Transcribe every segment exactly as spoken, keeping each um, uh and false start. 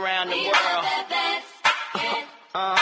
around the world. Uh,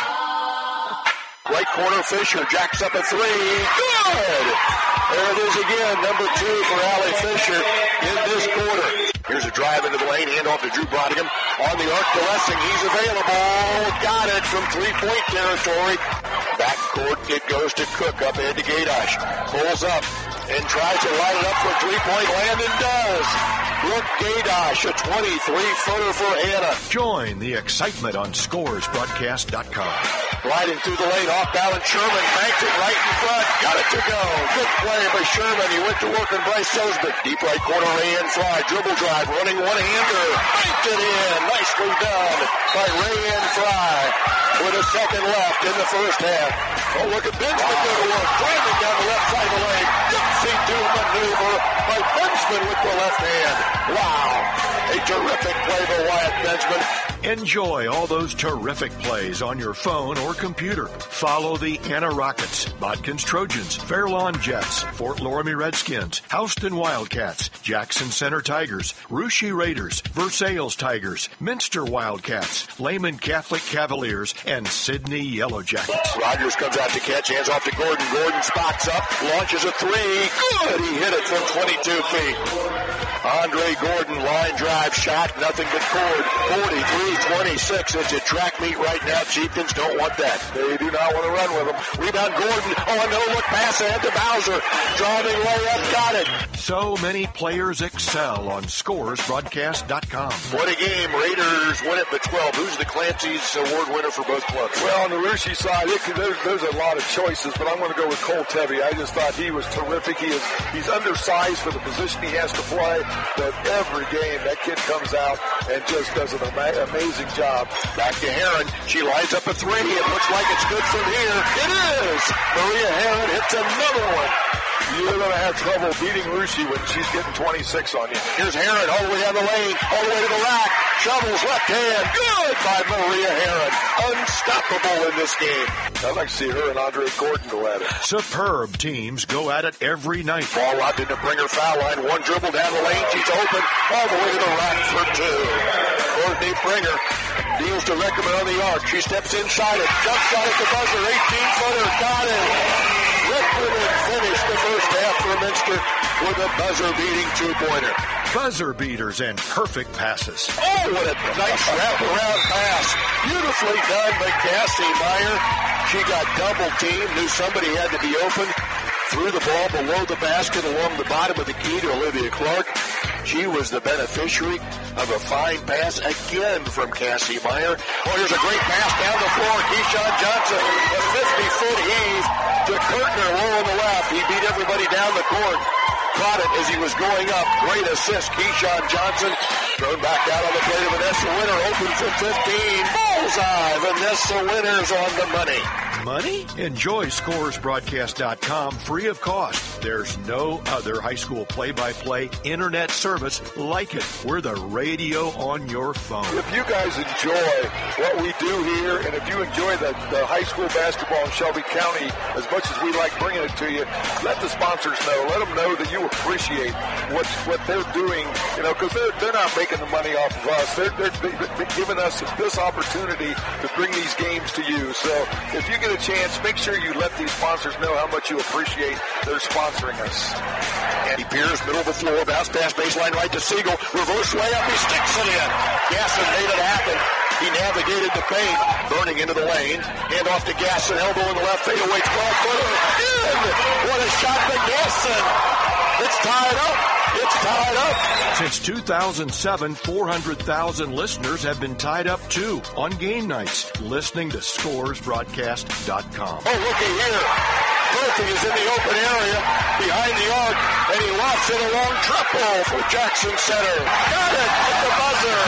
Right corner, Fisher jacks up a three. Good! There it is again, number two for Allie Fisher in this quarter. Here's a drive into the lane, handoff to Drew Brodigan. On the arc to Lessing, he's available. Got it from three-point territory. Backcourt, it goes to Cook, up ahead to Gaydosh. Pulls up and tries to light it up for three-point land and does. Brooke Gaydosh, a twenty-three-footer for Hannah. Join the excitement on scores broadcast dot com. Gliding through the lane, off balance, Sherman banked it right in front. Got it to go. Good play by Sherman. He went to work on Bryce Selsbeck. Deep right corner, Rayanne Fry. Dribble drive, running one-hander. Banked it in. Nicely done by Rayanne Fry. With a second left in the first half. Oh, look at Benjamin go to work. Driving down the left side of the lane. Dixie-do maneuver by Benjamin with the left hand. Wow. A terrific play by Wyatt Benjamin. Enjoy all those terrific plays on your phone or computer. Follow the Anna Rockets, Bodkins Trojans, Fairlawn Jets, Fort Loramie Redskins, Houston Wildcats, Jackson Center Tigers, Russia Raiders, Versailles Tigers, Minster Wildcats, Lehman Catholic Cavaliers, and Sydney Yellow Jackets. Rogers comes out to catch, hands off to Gordon. Gordon spots up, launches a three. Good, he hit it from twenty-two feet. Andre Gordon, line drive shot, nothing but cord. forty-three twenty-six. It's a track meet right now. Chieftains don't want that. They do not want to run with them. Rebound Gordon. Oh, a no-look pass ahead to Bowser. Driving layup, got it. So many players excel on scores broadcast dot com. What a game. Raiders win it by twelve. Who's the Clancy's award winner for both clubs? Well, on the Russia side, it could, there's, there's a lot of choices, but I'm going to go with Cole Tevye. I just thought he was terrific. He is, he's undersized for the position he has to play, but every game that kid comes out and just does an ama- amazing job. Back to Heron. She lines up a three. It looks like it's good from here. It is. Maria Heron hits another one. You're going to have trouble beating Russia when she's getting twenty-six on you. Here's Heron all the way down the lane, all the way to the rack. Shovels left hand. Good by Maria Heron. Unstoppable in this game. I'd like to see her and Andre Gordon go at it. Superb teams go at it every night. Ball locked into Bringer foul line. One dribble down the lane. She's open all the way to the rack for two. Courtney Bringer deals to Reckerman on the arc. She steps inside it. Jump shot at the buzzer. eighteen-footer. Got it. Reckerman finished the first half for Minster with a buzzer-beating two-pointer. Buzzer beaters and perfect passes. Oh, what a nice wraparound pass. Beautifully done by Cassie Meyer. She got double-teamed, knew somebody had to be open. Threw the ball below the basket along the bottom of the key to Olivia Clark. She was the beneficiary of a fine pass again from Cassie Meyer. Oh, here's a great pass down the floor. Keyshawn Johnson, a fifty-foot heave to Kirtner low on the left. He beat everybody down the court. Caught it as he was going up. Great assist, Keyshawn Johnson. Thrown back out on the plate of Vanessa Winter. Open for fifteen. Bullseye. Vanessa Winter's on the money. Money? Enjoy scores broadcast dot com free of cost. There's no other high school play-by-play internet service like it. We're the radio on your phone. If you guys enjoy what we do here, and if you enjoy the, the high school basketball in Shelby County as much as we like bringing it to you, let the sponsors know. Let them know that you appreciate what what they're doing, you know, because they're, they're not making the money off of us. They're, they're, they're giving us this opportunity to bring these games to you. So if you get a chance, make sure you let these sponsors know how much you appreciate their sponsoring us. Andy Pierce, middle of the floor, bounce pass baseline right to Siegel. Reverse layup, he sticks it in. Gasson made it happen. He navigated the paint, burning into the lane. Hand off to Gasson, elbow in the left, fadeaway twelve-footer. In! What a shot by Gasson. It's tied up. It's tied up. Since two thousand seven, four hundred thousand listeners have been tied up, too, on game nights, listening to scores broadcast dot com. Oh, looky here. Murphy is in the open area behind the arc, and he lofts it a long triple for Jackson Center. Got it at the buzzer.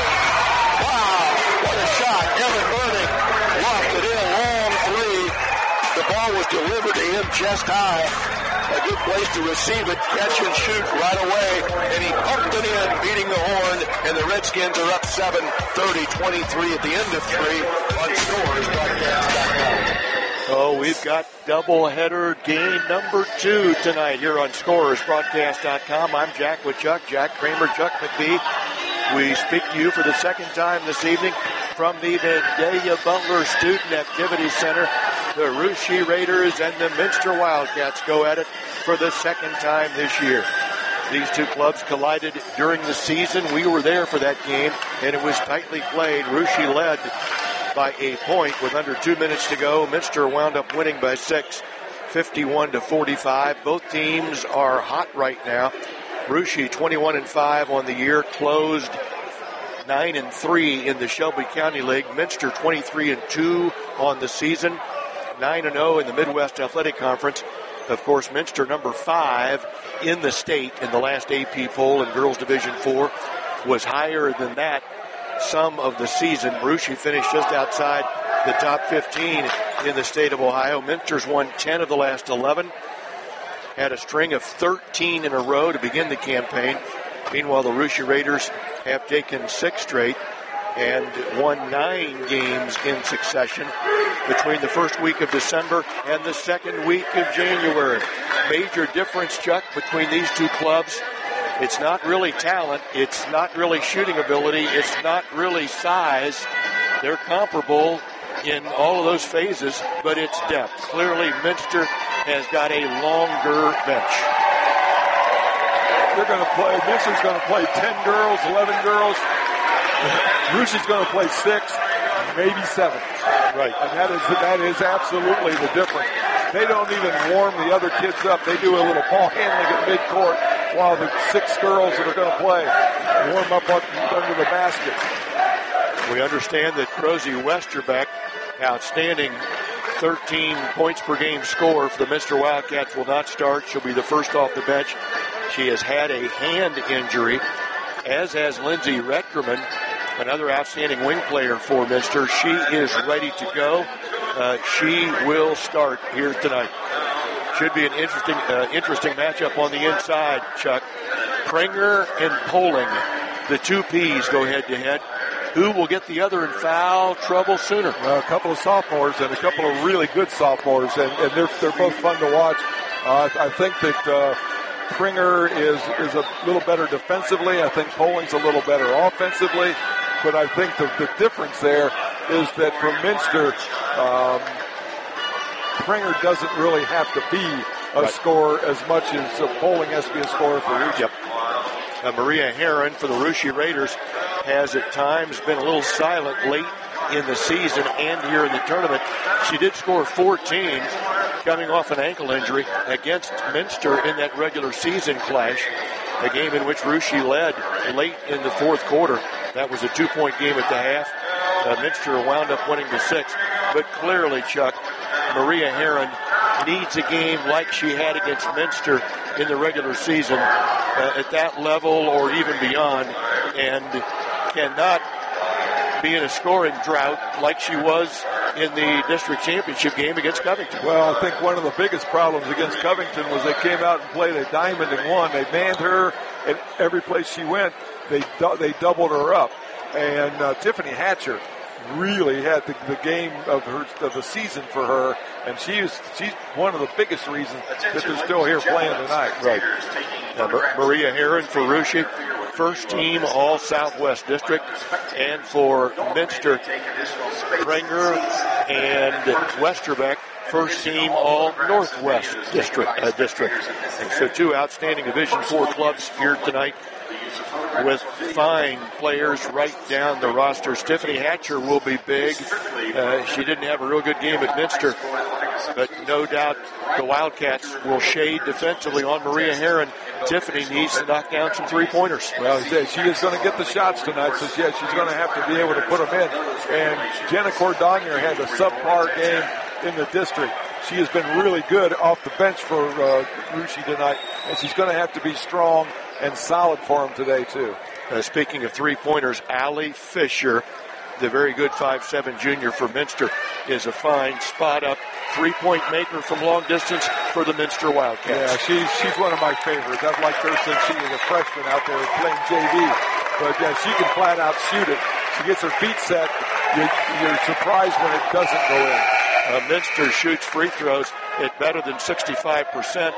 Wow, what a shot. Evan Burning lofted in a long three. The ball was delivered to him chest high. A good place to receive it, catch and shoot right away, and he pumped it in, beating the horn, and the Redskins are up seven, thirty twenty-three at the end of three on scores broadcast dot com. Oh, we've got doubleheader game number two tonight here on scores broadcast dot com. I'm Jack with Chuck, Jack Kramer, Chuck McBee. We speak to you for the second time this evening from the Vidalia Butler Student Activity Center. The Russia Raiders and the Minster Wildcats go at it for the second time this year. These two clubs collided during the season. We were there for that game, and it was tightly played. Russia led by a point with under two minutes to go. Minster wound up winning by six, fifty-one to forty-five. Both teams are hot right now. Russia twenty-one and five on the year, closed nine and three in the Shelby County League. Minster twenty-three and two on the season, nine and oh in the Midwest Athletic Conference. Of course, Minster number five in the state in the last A P poll in Girls Division four was higher than that some of the season. Russia finished just outside the top fifteen in the state of Ohio. Minster's won ten of the last eleven. Had a string of thirteen in a row to begin the campaign. Meanwhile, the Russia Raiders have taken six straight and won nine games in succession between the first week of December and the second week of January. Major difference, Chuck, between these two clubs. It's not really talent. It's not really shooting ability. It's not really size. They're comparable in all of those phases, but it's depth. Clearly, Minster has got a longer bench. They're going to play, Minster's going to play ten girls, eleven girls. Russia's going to play six, maybe seven. Right. And that is that is absolutely the difference. They don't even warm the other kids up. They do a little ball handling at midcourt while the six girls that are going to play warm up under the basket. We understand that Rosie Westerbeck, outstanding thirteen points per game scorer for the Minster Wildcats, will not start. She'll be the first off the bench. She has had a hand injury, as has Lindsay Retkerman, another outstanding wing player for Minster. She is ready to go. Uh, she will start here tonight. Should be an interesting uh, interesting matchup on the inside, Chuck. Pringer and Poling, the two P's, go head-to-head. Who will get the other in foul trouble sooner? Well, a couple of sophomores and a couple of really good sophomores, and, and they're they're both fun to watch. Uh, I think that uh, Pringer is is a little better defensively. I think Poling's a little better offensively. But I think the, the difference there is that for Minster, um, Pringer doesn't really have to be a right. scorer as much as uh, Poling has to be a scorer for Russia. Yep. Uh, Maria Heron for the Russia Raiders has at times been a little silent late in the season and here in the tournament. She did score fourteen, coming off an ankle injury against Minster in that regular season clash, a game in which Russia led late in the fourth quarter. That was a two-point game at the half. Uh, Minster wound up winning to six. But clearly, Chuck, Maria Heron needs a game like she had against Minster in the regular season uh, at that level or even beyond, and cannot be in a scoring drought like she was in the district championship game against Covington. Well, I think one of the biggest problems against Covington was they came out and played a diamond and won. They manned her, and every place she went, they du- they doubled her up. And uh, Tiffany Hatcher really had the, the game of her of the season for her, and she's she's one of the biggest reasons that they're still here playing tonight. Right. Now, Maria Heron for Russia, first team All Southwest District, and for Minster, Pringer and Westerbeck, first team All Northwest District. Uh, district. And so two outstanding Division four clubs here tonight, with fine players right down the roster. Tiffany Hatcher will be big. Uh, she didn't have a real good game at Minster, but no doubt the Wildcats will shade defensively on Maria Heron. Tiffany needs to knock down some three-pointers. Well, she is going to get the shots tonight, so yeah, she's going to have to be able to put them in. And Jenna Cordonier had a subpar game in the district. She has been really good off the bench for uh, Russia tonight, and she's going to have to be strong and solid for them today, too. Uh, speaking of three-pointers, Allie Fisher, the very good five seven junior for Minster, is a fine spot-up three-point maker from long distance for the Minster Wildcats. Yeah, she's, she's one of my favorites. I've liked her since she was a freshman out there playing J V. But, yeah, she can flat-out shoot it. She gets her feet set. You're, you're surprised when it doesn't go in. Uh, Minster shoots free throws at better than sixty-five percent.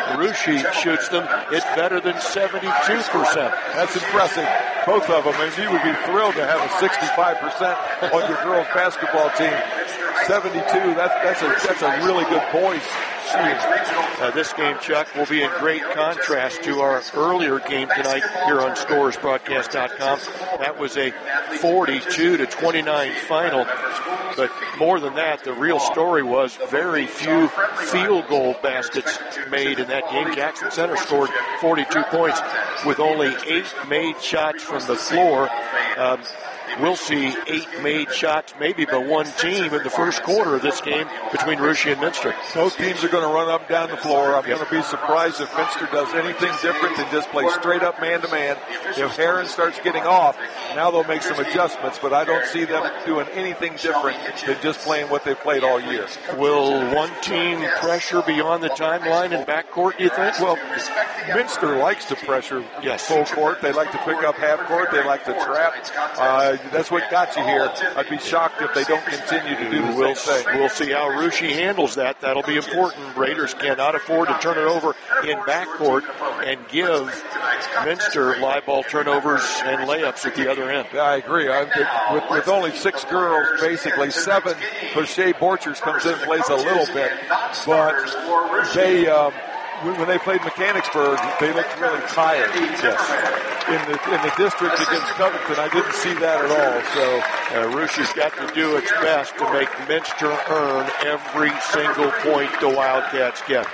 Russia shoots them, it's better than seventy-two percent. That's impressive. Both of them. And you would be thrilled to have a sixty-five percent on your girls basketball team. seventy-two, that's, that's, a, that's a really good poise. Uh, this game, Chuck, will be in great contrast to our earlier game tonight here on Scores Broadcast dot com. That was a forty-two to twenty-nine final. But more than that, the real story was very few field goal baskets made in that game. Jackson Center scored forty-two points with only eight made shots from the floor. Um, We'll see eight made shots, maybe by one team in the first quarter of this game between Russia and Minster. Both teams are going to run up and down the floor. I'm yep. going to be surprised if Minster does anything different than just play straight up man-to-man. If Heron starts getting off, now they'll make some adjustments, but I don't see them doing anything different than just playing what they've played all year. Will one team pressure beyond the timeline in backcourt, you think? Well, Minster likes to pressure yes. full court. They like to pick up half court. They like to trap. Uh, That's what got you here. I'd be shocked if they don't continue to do the we'll, same thing. We'll see how Russia handles that. That'll be important. Raiders cannot afford to turn it over in backcourt and give Minster live ball turnovers and layups at the other end. Yeah, I agree. I, with, with only six girls, basically seven, Shea Borchers comes in and plays a little bit. But they... Um, when they played Mechanicsburg, they looked really tired. Yes. In the in the district against Covington, I didn't see that at all. So uh, Russia's got to do its best to make Minster earn every single point the Wildcats get.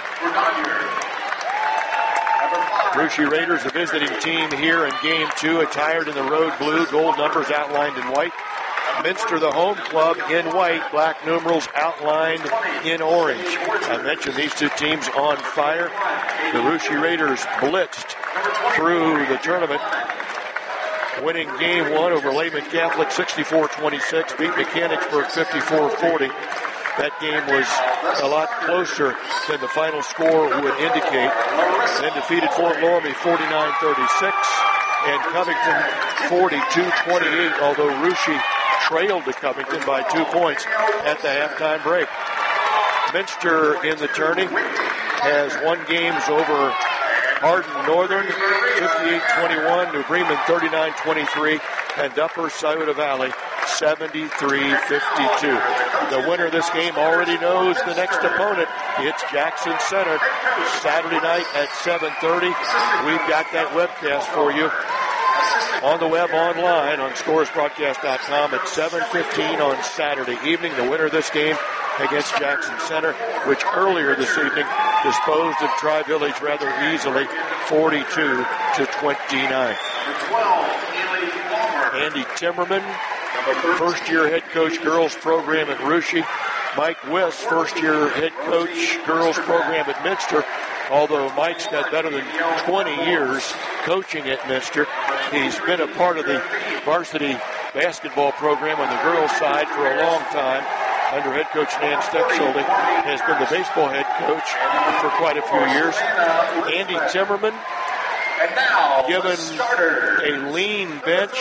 Russia Raiders, the visiting team here in game two, attired in the road blue, gold numbers outlined in white. Minster, the home club, in white, black numerals outlined in orange. I mentioned these two teams on fire. The Russia Raiders blitzed through the tournament, winning game one over Lehman Catholic sixty-four twenty-six, beat Mechanicsburg fifty-four forty. That game was a lot closer than the final score would indicate. Then defeated Fort Loramie forty-nine thirty-six and Covington forty-two twenty-eight, although Russia trailed to Covington by two points at the halftime break. Minster in the tourney has won games over Hardin Northern fifty-eight twenty-one, New Bremen thirty-nine twenty-three, and Upper Scioto Valley seventy-three fifty-two. The winner of this game already knows the next opponent. It's Jackson Center Saturday night at seven thirty. We've got that webcast for you on the web online on Scores Broadcast dot com at seven fifteen on Saturday evening. The winner of this game against Jackson Center, which earlier this evening disposed of Tri-Village rather easily, forty-two to twenty-nine. Andy Timmerman, first-year head coach, girls program at Russia. Mike Wiss, first-year head coach, girls program at Minster. Although Mike's got better than twenty years coaching at Minster, he's been a part of the varsity basketball program on the girls' side for a long time. Under head coach Nan Steckschulte, has been the baseball head coach for quite a few years. Andy Timmerman, given a lean bench,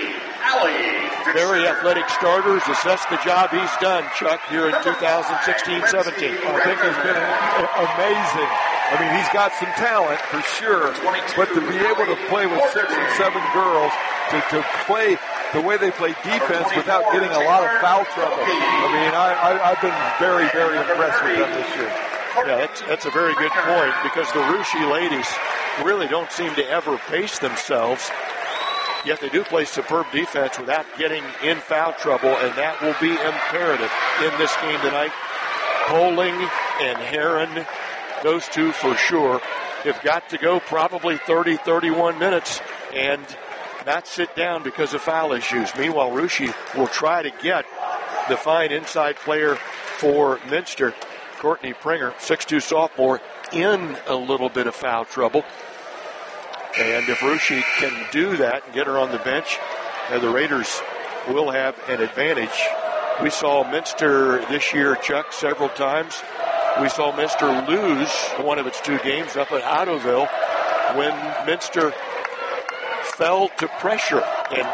very athletic starters, assess the job he's done, Chuck, here in two thousand sixteen seventeen. I think it's been amazing. I mean, he's got some talent for sure, but to be able to play with six and seven girls, to, to play the way they play defense without getting a lot of foul trouble. I mean, I, I, I've been very, very impressed with them this year. Yeah, that's, that's a very good point, because the Russia ladies really don't seem to ever pace themselves, yet they do play superb defense without getting in foul trouble, and that will be imperative in this game tonight. Poling and Heron, those two for sure, have got to go probably thirty, thirty-one minutes and not sit down because of foul issues. Meanwhile, Russia will try to get the fine inside player for Minster, Courtney Pringer, six two sophomore, in a little bit of foul trouble. And if Russia can do that and get her on the bench, uh, the Raiders will have an advantage. We saw Minster this year, Chuck, several times. We saw Minster lose one of its two games up at Ottoville when Minster fell to pressure. And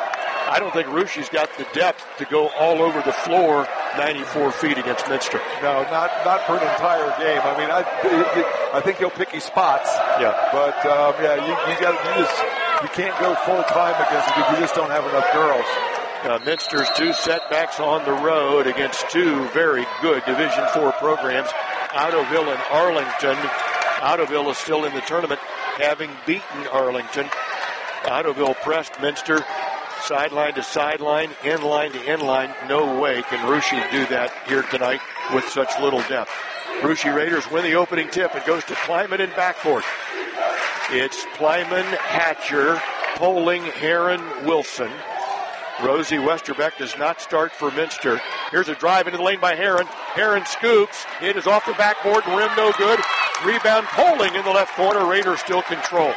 I don't think Russia's got the depth to go all over the floor ninety-four feet against Minster. No, not not for an entire game. I mean, I, I think he'll pick his spots. Yeah. But um, yeah, you, you got you just you can't go full time against it because you just don't have enough girls. Uh, Minster's two setbacks on the road against two very good Division four programs, Ottoville and Arlington. Ottoville is still in the tournament, having beaten Arlington. Ottoville pressed Minster sideline to sideline, end line to end line. No way can Russia do that here tonight with such little depth. Russia Raiders win the opening tip. It goes to Plyman in backcourt. It's Plyman, Hatcher, Poling, Heron, Wilson. Rosie Westerbeck does not start for Minster. Here's a drive into the lane by Heron. Heron scoops. It is off the backboard. Rim no good. Rebound Poling in the left corner. Raiders still control.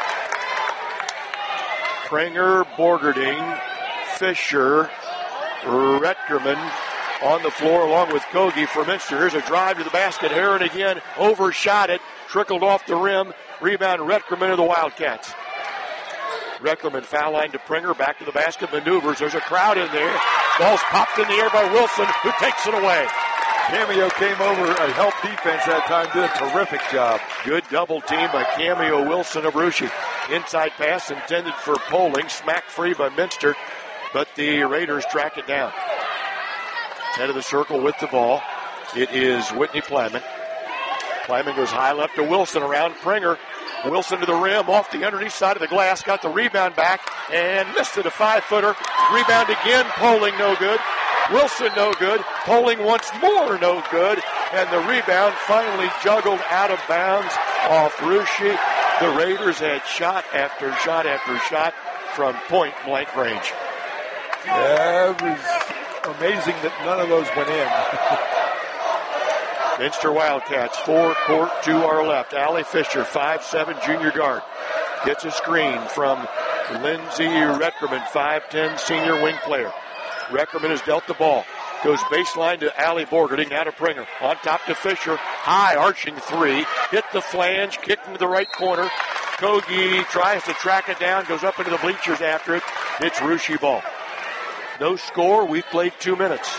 Pringer, Borgerding, Fisher, Retkerman on the floor along with Kogi for Minster. Here's a drive to the basket. Heron again overshot it. Trickled off the rim. Rebound Retkerman of the Wildcats. Retkerman foul line to Pringer, back to the basket, maneuvers. There's a crowd in there. Ball's popped in the air by Wilson, who takes it away. Cameo came over and helped defense that time, did a terrific job. Good double team by Cameo Wilson of Russia. Inside pass intended for Poling, smacked free by Minster, but the Raiders track it down. Head of the circle with the ball. It is Whitney Plyman. Plyman goes high left to Wilson around Pringer. Wilson to the rim, off the underneath side of the glass, got the rebound back, and missed it, a five-footer. Rebound again, Poling no good. Wilson no good. Poling once more no good. And the rebound finally juggled out of bounds off Russia. The Raiders had shot after shot after shot from point-blank range. Yeah, it was amazing that none of those went in. Minster Wildcats, four court to our left. Allie Fisher, five seven junior guard. Gets a screen from Lindsey Retkerman, five ten senior wing player. Retkerman has dealt the ball. Goes baseline to Allie Borgerding, now to Pringer. On top to Fisher, high arching three. Hit the flange, kicked into the right corner. Kogi tries to track it down, goes up into the bleachers after it. It's Russia ball. No score, we've played two minutes.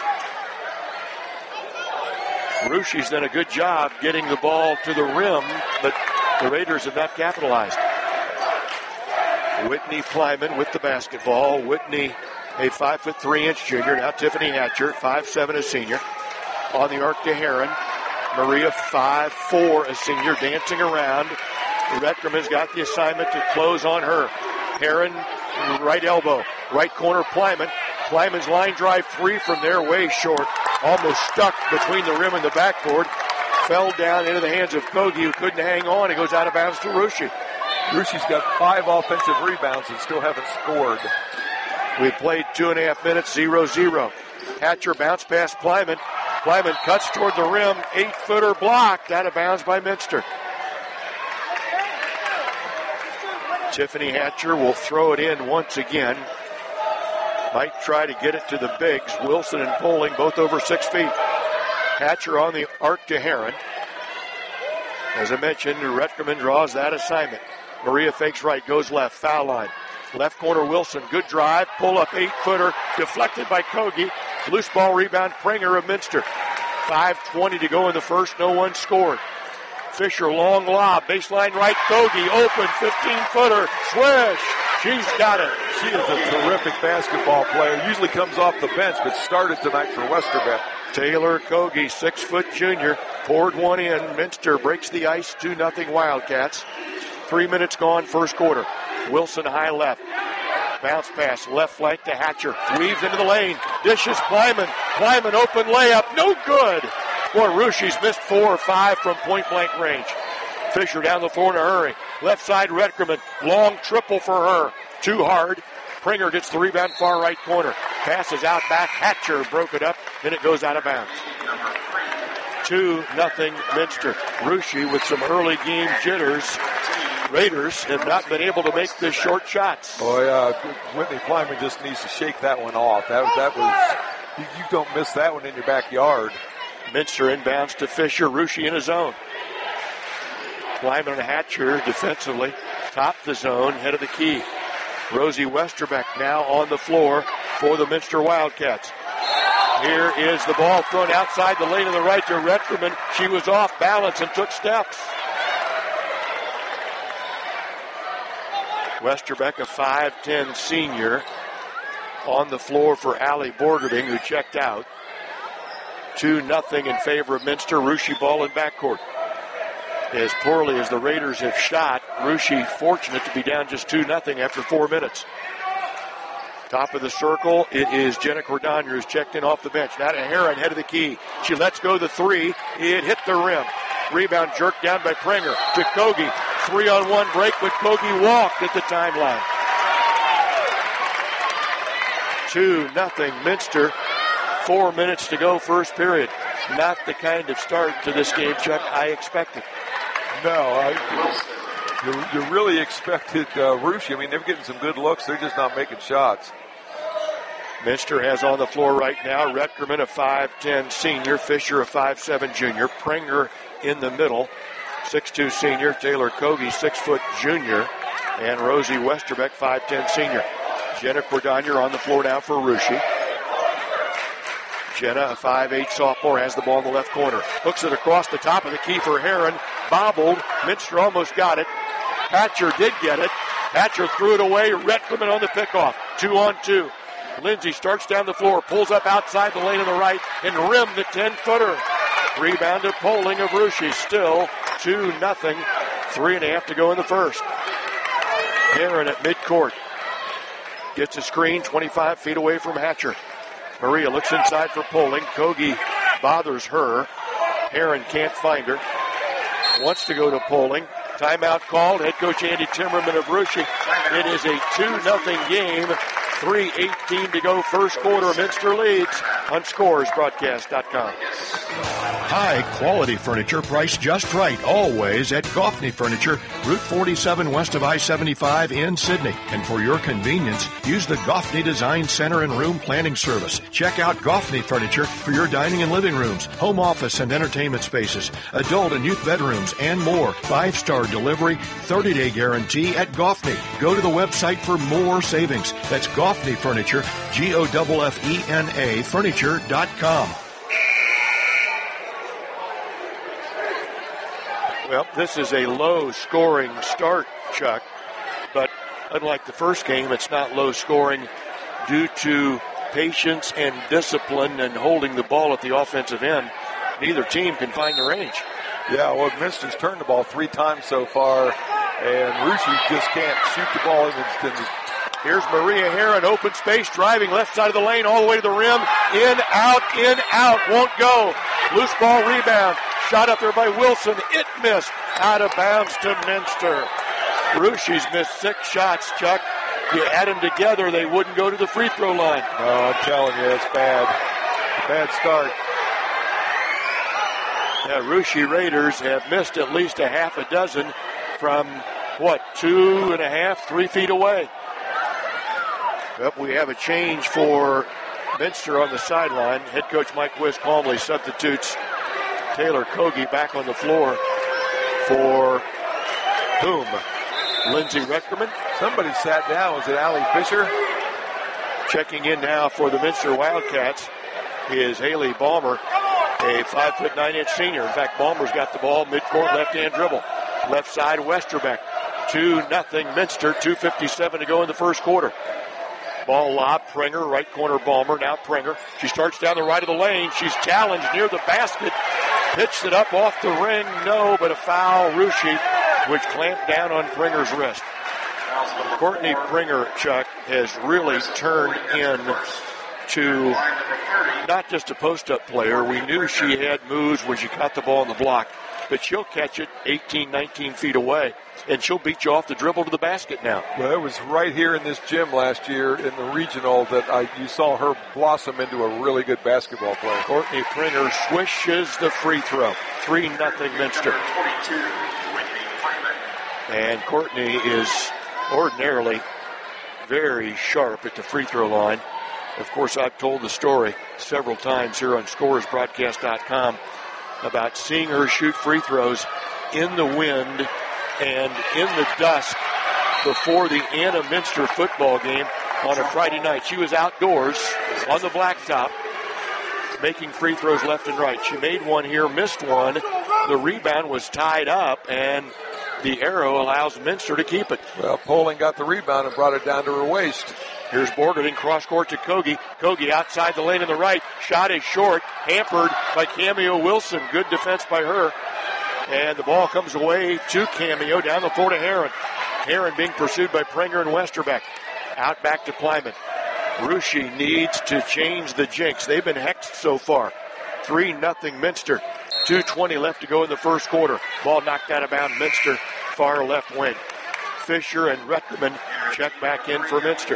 Russia's done a good job getting the ball to the rim, but the Raiders have not capitalized. Whitney Plyman with the basketball. Whitney, a five foot three inch junior. Now Tiffany Hatcher, five seven, a senior. On the arc to Heron. Maria, five four, a senior, dancing around. Retkerman's got the assignment to close on her. Heron, right elbow. Right corner, Plyman. Plyman's line drive three from there, way short. Almost stuck between the rim and the backboard. Fell down into the hands of Kogi, who couldn't hang on. It goes out of bounds to Russia. Russia's got five offensive rebounds and still haven't scored. We've played two and a half minutes, zero zero. Hatcher bounce past Plyman. Plyman cuts toward the rim. Eight-footer blocked, out of bounds by Minster. Tiffany Hatcher will throw it in once again. Might try to get it to the bigs. Wilson and Poling both over six feet. Hatcher on the arc to Heron. As I mentioned, Retkerman draws that assignment. Maria fakes right, goes left, foul line. Left corner Wilson, good drive, pull up eight-footer, deflected by Kogi. Loose ball rebound, Pringer of Minster. five twenty to go in the first, no one scored. Fisher, long lob, baseline right, Kogi, open, fifteen-footer, swish. She's got it. She is a terrific basketball player. Usually comes off the bench, but started tonight for Westerbeck. Taylor Kogi, six-foot junior, poured one in. Minster breaks the ice, two nothing Wildcats. Three minutes gone, first quarter. Wilson high left. Bounce pass, left flank to Hatcher. Weaves into the lane. Dishes Plyman. Plyman open layup, no good. Boy, Russia's missed four or five from point-blank range. Fisher down the floor in a hurry. Left side, Retkerman. Long triple for her. Too hard. Pringer gets the rebound, far right corner. Passes out back. Hatcher broke it up. Then it goes out of bounds. two nothing Minster. Russia with some early game jitters. Raiders have not been able to make the short shots. Boy, uh, Whitney Plyman just needs to shake that one off. That, that was, you, you don't miss that one in your backyard. Minster inbounds to Fisher. Russia in his zone. Plyman and Hatcher defensively top the zone, head of the key. Rosie Westerbeck now on the floor for the Minster Wildcats. Here is the ball thrown outside the lane of the right to Retterman. She was off balance and took steps. Westerbeck, a five ten senior, on the floor for Allie Borgerding, who checked out. two nothing in favor of Minster. Russia ball in backcourt. As poorly as the Raiders have shot, Russia fortunate to be down just two nothing after four minutes. Top of the circle, it is Jenna Cordonier who's checked in off the bench. Now to Heron, head of the key. She lets go the three. It hit the rim. Rebound jerked down by Pringer to Kogi. Three on one break, but Kogi walked at the timeline. Two nothing Minster. Four minutes to go, first period. Not the kind of start to this game, Chuck, I expected. No, I, you, you really expected uh, Russia. I mean, they're getting some good looks. They're just not making shots. Minster has on the floor right now Retkerman, a five ten senior, Fisher, a five seven junior, Pringer in the middle, six two senior, Taylor Kogi, six foot junior, and Rosie Westerbeck, five ten senior. Jenna Cordonier on the floor now for Russia. Jenna, a five eight sophomore, has the ball in the left corner. Hooks it across the top of the key for Heron. Bobbled. Minster almost got it. Hatcher did get it. Hatcher threw it away. Retkerman on the pickoff. Two on two. Lindsay starts down the floor, pulls up outside the lane on the right, and rimmed the ten-footer. Rebounded Poling of Russia. Still two nothing. Three and a half to go in the first. Heron at midcourt. Gets a screen twenty-five feet away from Hatcher. Maria looks inside for Poling. Kogi bothers her. Heron can't find her. Wants to go to Poling. Timeout called. Head coach Andy Timmerman of Russia. It is a two nothing game. three eighteen to go, first quarter. Minster leads on scores broadcast dot com. High quality furniture priced just right, always at Goffney Furniture, Route forty-seven west of I seventy-five in Sydney. And for your convenience, use the Goffney Design Center and Room Planning Service. Check out Goffney Furniture for your dining and living rooms, home office and entertainment spaces, adult and youth bedrooms, and more. Five-star delivery, thirty-day guarantee at Goffney. Go to the website for more savings. That's Goffney Furniture, G O F F E N A, furniture dot com. Well, this is a low-scoring start, Chuck, but unlike the first game, it's not low-scoring due to patience and discipline and holding the ball at the offensive end. Neither team can find the range. Yeah, well, Minster's turned the ball three times so far, and Russia just can't shoot the ball in instances. Here's Maria Heron, open space, driving left side of the lane, all the way to the rim. In, out, in, out, won't go. Loose ball rebound. Shot up there by Wilson. It missed. Out of bounds to Minster. Russia's missed six shots, Chuck. You add them together, they wouldn't go to the free throw line. No, I'm telling you, it's bad. Bad start. The Russia Raiders have missed at least a half a dozen from, what, two and a half, three feet away. Yep, we have a change for Minster on the sideline. Head coach Mike Wiss calmly substitutes Taylor Kogi back on the floor for whom? Lindsay Retkerman. Somebody sat down. Was it Allie Fisher? Checking in now for the Minster Wildcats is Haley Balmer, a five foot nine inch senior. In fact, Balmer's got the ball midcourt, left-hand dribble. Left side, Westerbeck. two nothing Minster, two fifty-seven to go in the first quarter. Ball lob, Pringer, right corner Balmer, now Pringer. She starts down the right of the lane. She's challenged near the basket. Pitched it up off the ring, no, but a foul, Russia, which clamped down on Pringer's wrist. Courtney Pringer, Chuck, has really turned into not just a post-up player. We knew she had moves when she caught the ball on the block, but she'll catch it eighteen, nineteen feet away, and she'll beat you off the dribble to the basket now. Well, it was right here in this gym last year in the regional that I, you saw her blossom into a really good basketball player. Courtney Pringer swishes the free throw. three nothing Minster. And Courtney is ordinarily very sharp at the free throw line. Of course, I've told the story several times here on scores broadcast dot com about seeing her shoot free throws in the wind and in the dusk before the Anna Minster football game on a Friday night. She was outdoors on the blacktop making free throws left and right. She made one here, missed one. The rebound was tied up, and the arrow allows Minster to keep it. Well, Poling got the rebound and brought it down to her waist. Here's Borgerton, cross court to Kogi. Kogi outside the lane on the right. Shot is short, hampered by Cameo Wilson. Good defense by her. And the ball comes away to Cameo, down the floor to Heron. Heron being pursued by Prenger and Westerbeck. Out back to Plyman. Russia needs to change the jinx. They've been hexed so far. three nothing Minster. two twenty left to go in the first quarter. Ball knocked out of bounds. Minster, far left wing. Fisher and Retterman check back in for Minster.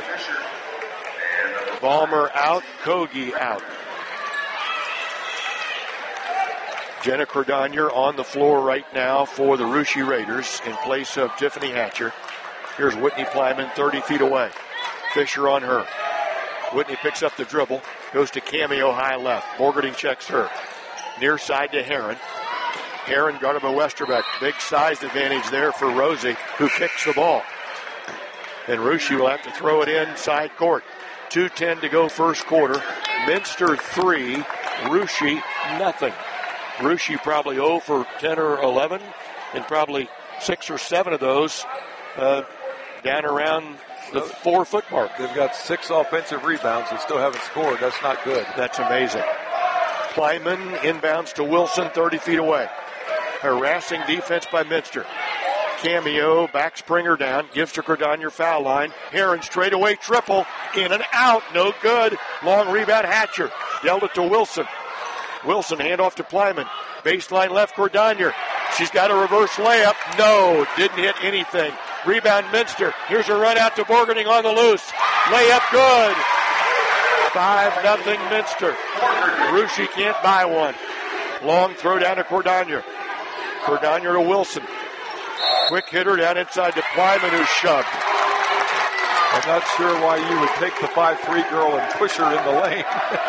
Balmer out, Kogi out. Jenna Cordonier on the floor right now for the Russia Raiders in place of Tiffany Hatcher. Here's Whitney Plyman, thirty feet away. Fisher on her. Whitney picks up the dribble, goes to Cameo high left. Borgerton checks her. Near side to Heron. Heron guarded by Westerbeck. Big size advantage there for Rosie, who kicks the ball. And Russia will have to throw it inside court. two ten to go first quarter. Minster three, Russia nothing. Russia probably zero for ten or eleven, and probably six or seven of those uh, down around the four-foot mark. They've got six offensive rebounds and still haven't scored. That's not good. That's amazing. Plyman inbounds to Wilson, thirty feet away. Harassing defense by Minster. Cameo backs Springer down, gives to Cordonier foul line. Heron straight away triple, in and out, no good. Long rebound, Hatcher. Dealt it to Wilson. Wilson handoff to Plyman. Baseline left, Cordonier. She's got a reverse layup. No, didn't hit anything. Rebound, Minster. Here's a run out to Borgerton on the loose. Layup good. five nothing Minster. Russia can't buy one. Long throw down to Cordonier. Cordonier to Wilson. Quick hitter down inside to Plyman, who's shoved. I'm not sure why you would take the five three girl and push her in the lane.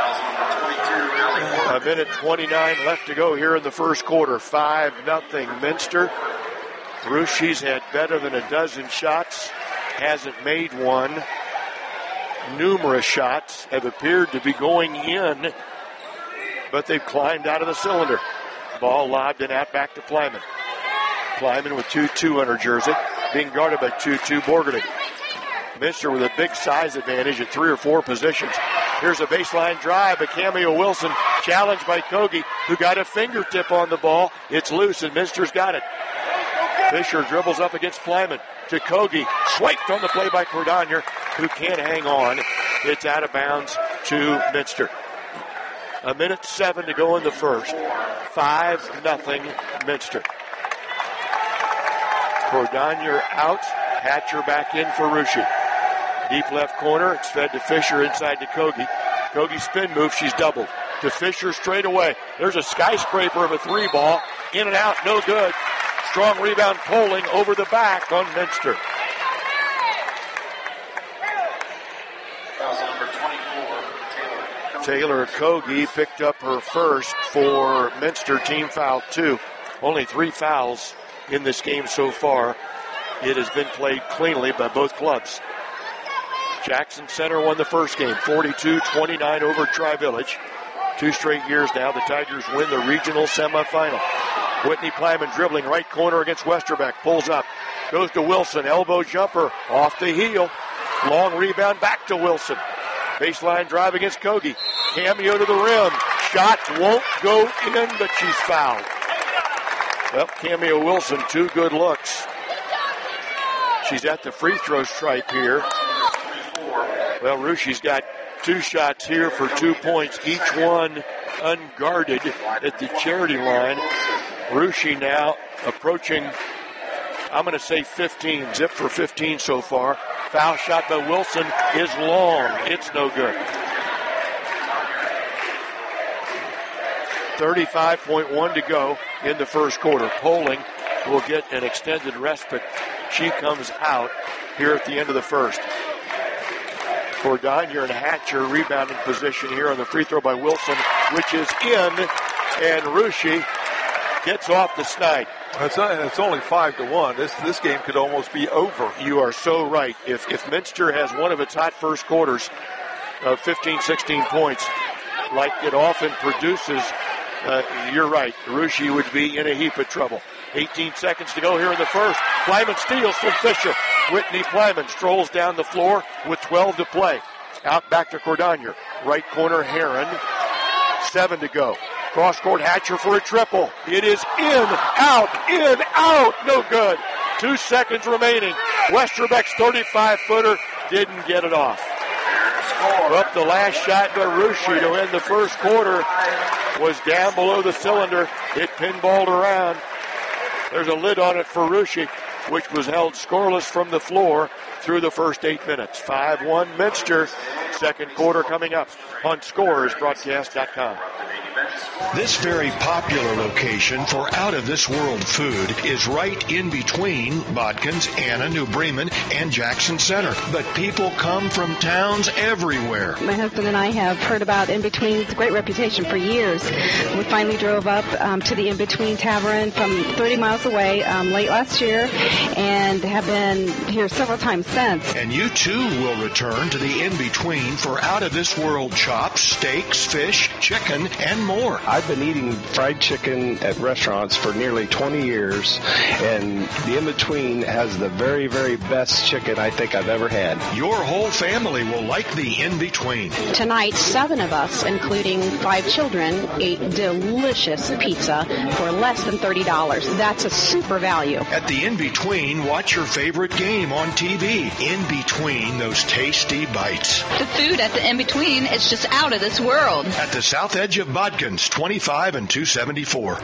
A minute twenty-nine left to go here in the first quarter. five nothing Minster. Russia's had better than a dozen shots. Hasn't made one. Numerous shots have appeared to be going in, but they've climbed out of the cylinder. Ball lobbed and out back to Plyman. Plyman with two two on her jersey, being guarded by two two Borgerton. Minster with a big size advantage at three or four positions. Here's a baseline drive, but Cameo Wilson challenged by Kogi, who got a fingertip on the ball. It's loose, and Minster's got it. Fisher dribbles up against Plyman to Kogi. Swiped on the play by Cordonier, who can't hang on. It's out of bounds to Minster. A minute seven to go in the first. five nothing Minster. Cordonier out. Hatcher back in for Russia. Deep left corner. It's fed to Fisher inside to Kogi. Kogi spin move. She's doubled. To Fisher straight away. There's a skyscraper of a three ball. In and out. No good. Strong rebound Poling over the back on Minster. Taylor Kogi picked up her first for Minster, team foul two. Only three fouls in this game so far. It has been played cleanly by both clubs. Jackson Center won the first game, forty-two twenty-nine over Tri-Village. Two straight years now, the Tigers win the regional semifinal. Whitney Plyman dribbling right corner against Westerbeck. Pulls up, goes to Wilson, elbow jumper, off the heel. Long rebound back to Wilson. Baseline drive against Kogi. Cameo to the rim. Shot won't go in, but she's fouled. Well, Cameo Wilson, two good looks. She's at the free throw stripe here. Well, Russia's got two shots here for two points, each one unguarded at the charity line. Russia now approaching, I'm going to say fifteen, zip for fifteen so far. Foul shot by Wilson is long. It's no good. thirty-five point one to go in the first quarter. Poling will get an extended respite. She comes out here at the end of the first. Cordonier and Hatcher rebounding position here on the free throw by Wilson, which is in, and Russia gets off the snide. It's, not, it's only five to one. This this game could almost be over. You are so right. If if Minster has one of its hot first quarters of fifteen, sixteen points, like it often produces, uh, you're right. Russia would be in a heap of trouble. eighteen seconds to go here in the first. Plyman steals from Fisher. Whitney Plyman strolls down the floor with twelve to play. Out back to Cordonier. Right corner Heron. Seven to go. Cross court Hatcher for a triple. It is in, out, in, out. No good. Two seconds remaining. Westerbeck's thirty-five footer didn't get it off. Up the last shot by Russia to end the first quarter was down below the cylinder. It pinballed around. There's a lid on it for Russia, which was held scoreless from the floor through the first eight minutes. five one Minster. Second quarter coming up on Scores Broadcast dot com. This very popular location for out-of-this-world food is right in between Bodkins, Anna, New Bremen, and Jackson Center. But people come from towns everywhere. My husband and I have heard about In Between. It's a great reputation for years. We finally drove up um, to the In Between Tavern from thirty miles away um, late last year and have been here several times since. And you, too, will return to the In Between for out-of-this-world chops, steaks, fish, chicken, and more. I've been eating fried chicken at restaurants for nearly twenty years, and the In Between has the very, very best chicken I think I've ever had. Your whole family will like the In Between. Tonight, seven of us, including five children, ate delicious pizza for less than thirty dollars. That's a super value. At the In Between, watch your favorite game on T V. In Between those tasty bites. The food at the In Between is just out of this world. At the south edge of Bodkins, twenty-five and two seventy-four.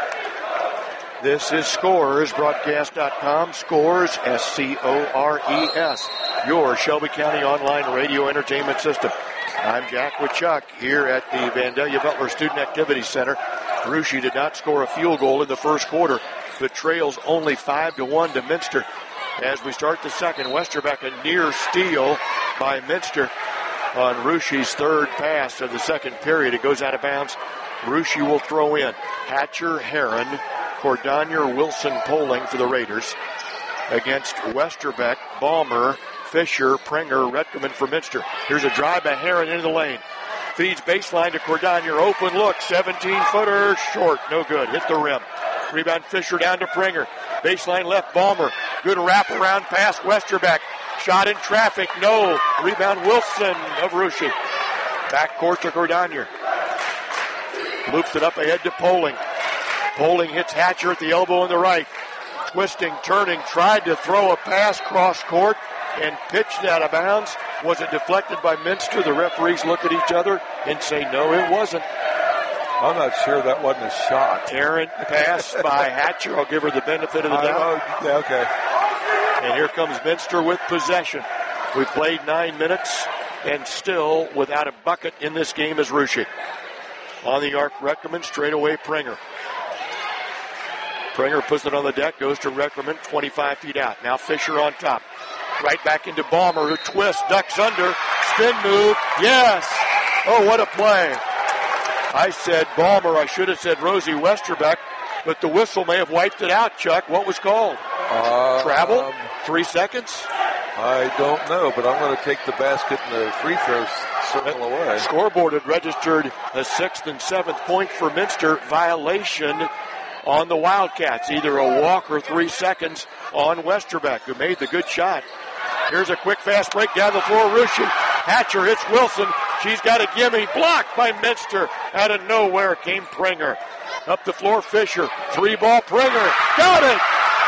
This is Scores Broadcast dot com. Scores, S C O R E S. Your Shelby County online radio entertainment system. I'm Jack with Chuck here at the Vandalia Butler Student Activity Center. Russia did not score a field goal in the first quarter, but trails only five to one to Minster. As we start the second, Westerbeck a near steal by Minster on Russia's third pass of the second period. It goes out of bounds. Russia will throw in. Hatcher, Heron, Cordonier, Wilson, Poling for the Raiders. Against Westerbeck, Balmer, Fisher, Pringer, Retkerman for Minster. Here's a drive by Heron into the lane. Feeds baseline to Cordonier. Open look. seventeen-footer. Short. No good. Hit the rim. Rebound Fisher down to Pringer. Baseline left. Balmer. Good wraparound pass. Westerbeck. Shot in traffic. No. Rebound Wilson of Russia. Backcourt to Cordonier. Loops it up ahead to Poling. Poling hits Hatcher at the elbow on the right. Twisting, turning, tried to throw a pass cross court and pitched out of bounds. Was it deflected by Minster? The referees look at each other and say, no, it wasn't. I'm not sure that wasn't a shot. Errant pass by Hatcher. I'll give her the benefit of the doubt. Yeah, okay. And here comes Minster with possession. We played nine minutes and still without a bucket in this game is Russia. On the arc, Retkerman, straight away Pringer. Pringer puts it on the deck, goes to Retkerman, twenty-five feet out. Now Fisher on top. Right back into Balmer, who twists, ducks under, spin move, yes! Oh, what a play. I said Balmer, I should have said Rosie Westerbeck, but the whistle may have wiped it out, Chuck. What was called? Uh, Travel? Um, Three seconds? I don't know, but I'm going to take the basket and the free throw circle away. Scoreboard had registered a sixth and seventh point for Minster. Violation on the Wildcats. Either a walk or three seconds on Westerbeck, who made the good shot. Here's a quick fast break down the floor. Russia. Hatcher hits Wilson. She's got a gimme. Blocked by Minster. Out of nowhere came Pringer. Up the floor, Fisher. Three ball, Pringer. Got it!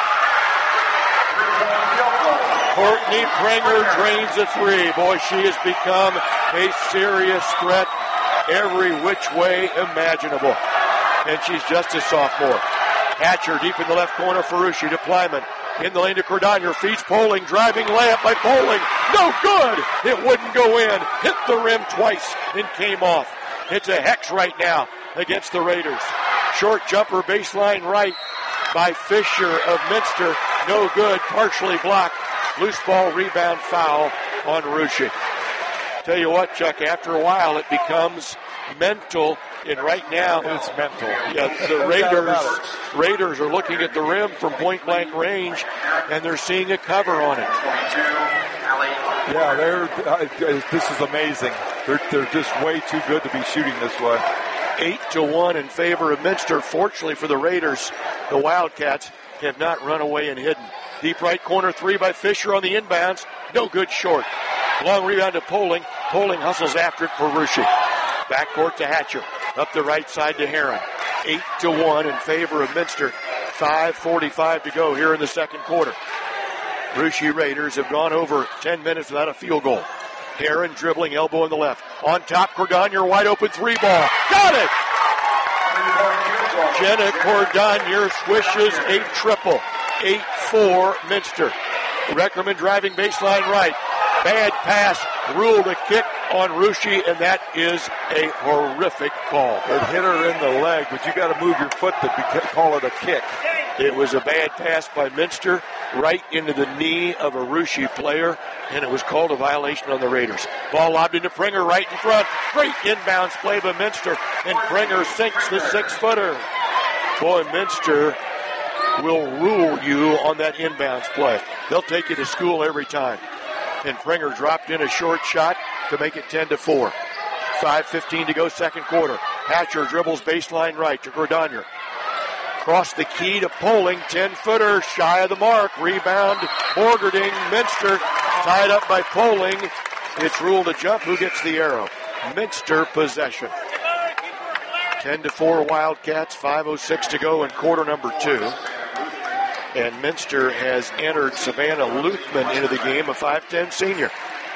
Courtney Pringer drains a three. Boy, she has become a serious threat every which way imaginable. And she's just a sophomore. Hatcher deep in the left corner for Russia to Plyman. In the lane to Cordonier. Feeds Poling. Driving layup by Poling. No good. It wouldn't go in. Hit the rim twice and came off. It's a hex right now against the Raiders. Short jumper baseline right by Fisher of Minster. No good. Partially blocked. Loose ball rebound foul on Russia. Tell you what, Chuck, after a while it becomes mental, and right now it's mental. Yeah, the Raiders Raiders are looking at the rim from point blank range, and they're seeing a cover on it. Yeah, they're. Uh, this is amazing. They're they're just way too good to be shooting this way. Eight to one in favor of Minster. Fortunately for the Raiders, the Wildcats have not run away and hidden. Deep right corner three by Fisher on the inbounds. No good short. Long rebound to Poling. Poling hustles after it for Russia. Backcourt to Hatcher. Up the right side to Heron. Eight to one in favor of Minster. five forty-five to go here in the second quarter. Russia Raiders have gone over ten minutes without a field goal. Heron dribbling, elbow in the left. On top, Cordonier, wide open three ball. Got it! Jenna Cordonier swishes a triple. eight four Minster. Reckerman driving baseline right. Bad pass, ruled a kick on Russia, and that is a horrific call. It hit her in the leg, but you got to move your foot to be, call it a kick. It was a bad pass by Minster right into the knee of a Russia player, and it was called a violation on the Raiders. Ball lobbed into Pringer right in front. Great inbounds play by Minster, and Pringer sinks the six-footer. Boy, Minster will rule you on that inbounds play. They'll take you to school every time. And Pringer dropped in a short shot to make it ten to four. five fifteen to go, second quarter. Hatcher dribbles baseline right to Cordonier. Cross the key to Poling, ten-footer, shy of the mark. Rebound, Borgerding, Minster, tied up by Poling. It's ruled a jump. Who gets the arrow? Minster possession. ten to four Wildcats, five oh six to go in quarter number two. And Minster has entered Savannah Luthman into the game, a five ten senior.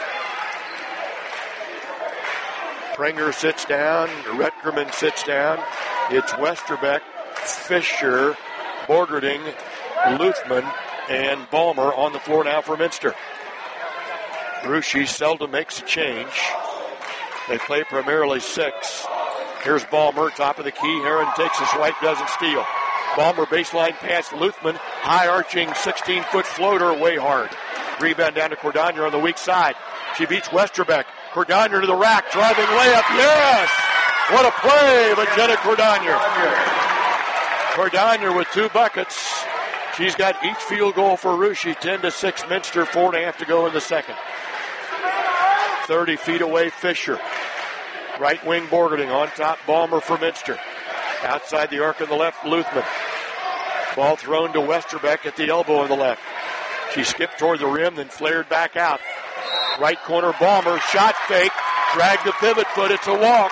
Pringer sits down, Retkerman sits down. It's Westerbeck, Fisher, Borgerding, Luthman, and Balmer on the floor now for Minster. Russia seldom makes a change. They play primarily six. Here's Balmer, top of the key. Heron takes a swipe, doesn't steal. Balmer baseline pass, Luthman, high arching sixteen-foot floater, way hard. Rebound down to Cordonier on the weak side. She beats Westerbeck. Cordonier to the rack, driving layup, yes! What a play by Jenna Cordonier. Cordonier with two buckets. She's got each field goal for Russia, ten to six Minster, four and a half to go in the second. thirty feet away, Fisher. Right wing Borgerding, on top Balmer for Minster. Outside the arc on the left, Luthman. Ball thrown to Westerbeck at the elbow on the left. She skipped toward the rim, then flared back out. Right corner, Balmer, shot fake, dragged the pivot foot, it's a walk.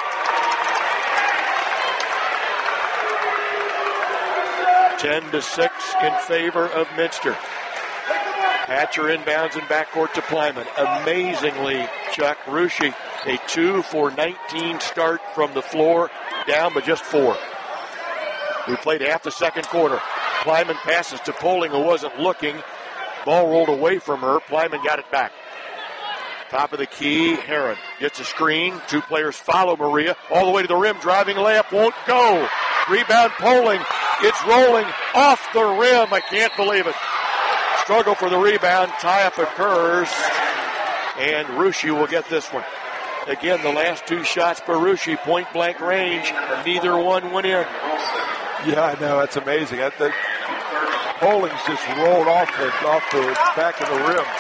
ten to six in favor of Minster. Hatcher inbounds in backcourt to Plyman. Amazingly, Chuck, Russia, a two for nineteen start from the floor, down by just four. We played half the second quarter. Plyman passes to Poling, who wasn't looking. Ball rolled away from her. Plyman got it back. Top of the key, Heron gets a screen. Two players follow Maria. All the way to the rim, driving layup, won't go. Rebound, Poling. It's rolling off the rim. I can't believe it. Struggle for the rebound. Tie-up occurs. And Russia will get this one. Again, the last two shots for Russia, point-blank range. Neither one went in. Yeah, I know. That's amazing. That, that Poling's just rolled off the, off the back of the rim.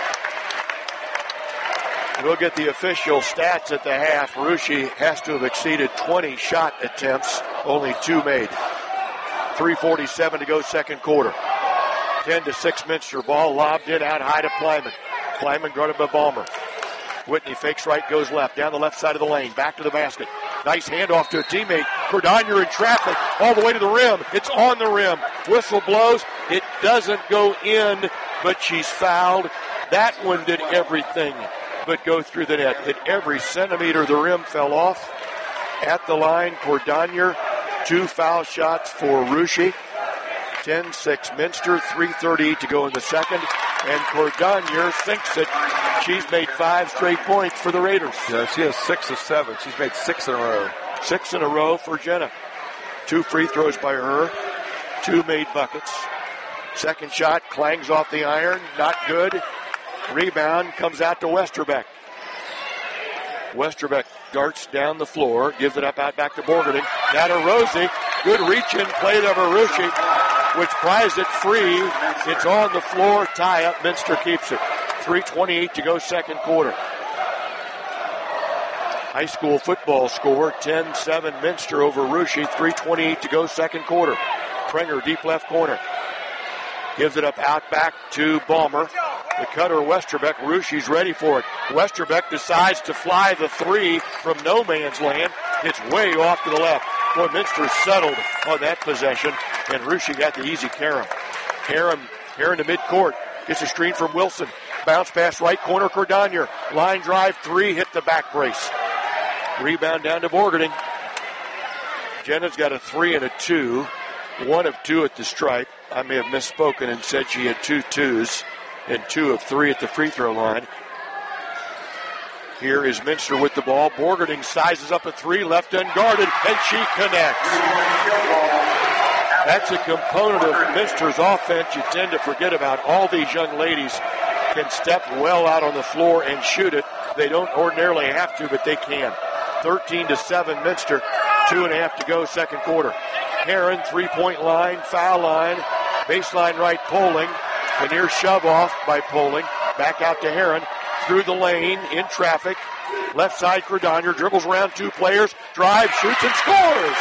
We'll get the official stats at the half. Russia has to have exceeded twenty shot attempts. Only two made. three forty-seven to go, second quarter. ten to six Minster. Ball lobbed in out high to Plyman. Plyman guarded by Balmer. Whitney fakes right, goes left. Down the left side of the lane. Back to the basket. Nice handoff to a teammate. Cordonier in traffic. All the way to the rim. It's on the rim. Whistle blows. It doesn't go in, but she's fouled. That one did everything but go through the net. Hit every centimeter. The rim fell off. At the line, Cordonier. Two foul shots for Russia. ten six Minster. three thirty to go in the second. And Cordonier sinks it. She's made five straight points for the Raiders. Yeah, she has six of seven. She's made six in a row. Six in a row for Jenna. Two free throws by her. Two made buckets. Second shot clangs off the iron. Not good. Rebound comes out to Westerbeck. Westerbeck darts down the floor, gives it up out back to Borgerding. Now to Rosie. Good reach-in play to Marucci, which pries it free. It's on the floor. Tie up. Minster keeps it. three twenty-eight to go second quarter. High school football score, ten seven Minster over Russia. three twenty-eight to go second quarter. Prenger deep left corner. Gives it up out back to Balmer. The cutter Westerbeck. Ruschi's ready for it. Westerbeck decides to fly the three from no man's land. It's way off to the left. Boy, Minster settled on that possession, and Ruschi got the easy carom. Carom here in the midcourt. Gets a screen from Wilson. Bounce pass right corner, Cordonier. Line drive three, hit the back brace. Rebound down to Borgerding. Jenna's got a three and a two. One of two at the stripe. I may have misspoken and said she had two twos and two of three at the free throw line. Here is Minster with the ball. Borgerding sizes up a three, left unguarded, and she connects. That's a component of Minster's offense you tend to forget about. All these young ladies can step well out on the floor and shoot it. They don't ordinarily have to, but they can. thirteen to seven Minster. Two and a half to go second quarter. Heron, three-point line, foul line, baseline right Poling. A near shove off by Poling. Back out to Heron. Through the lane, in traffic. Left side, Cordonier dribbles around two players. Drives, shoots, and scores.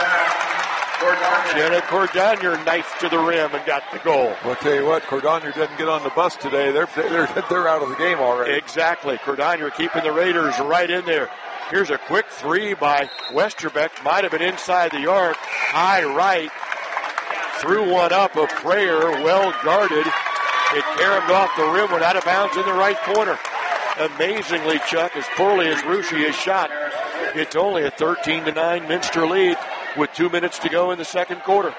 Jenna Cordonier knifed to the rim and got the goal. Well, I'll tell you what, Cordonier doesn't get on the bus today. They're, they're, they're out of the game already. Exactly. Cordonier keeping the Raiders right in there. Here's a quick three by Westerbeck. Might have been inside the arc. High right. Threw one up, a prayer, well guarded. It caromed off the rim, went out of bounds in the right corner. Amazingly, Chuck, as poorly as Ruschi has shot, it's only a thirteen to nine Minster lead with two minutes to go in the second quarter.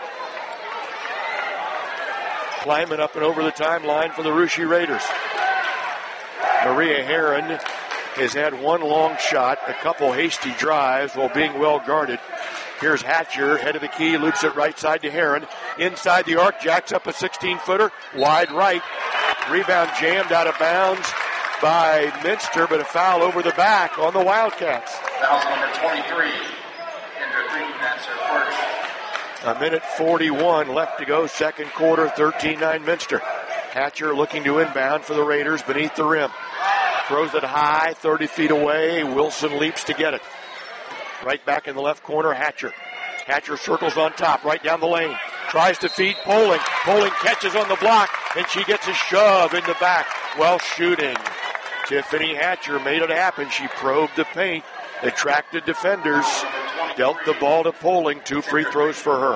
Climbing up and over the timeline for the Ruschi Raiders. Maria Heron has had one long shot, a couple hasty drives while being well guarded. Here's Hatcher, head of the key, loops it right side to Heron. Inside the arc, jacks up a sixteen-footer, wide right. Rebound jammed out of bounds by Minster, but a foul over the back on the Wildcats. Foul number twenty-three. Kendra Green, that's her first. A minute forty-one left to go, second quarter, thirteen nine Minster. Hatcher looking to inbound for the Raiders beneath the rim. Throws it high, thirty feet away. Wilson leaps to get it. Right back in the left corner, Hatcher. Hatcher circles on top, right down the lane. Tries to feed Poling. Poling catches on the block, and she gets a shove in the back while shooting. Tiffany Hatcher made it happen. She probed the paint, attracted defenders, dealt the ball to Poling. Two free throws for her.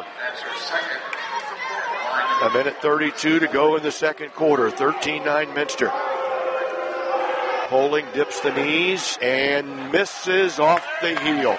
A minute thirty-two to go in the second quarter. thirteen nine Minster. Poling dips the knees and misses off the heel.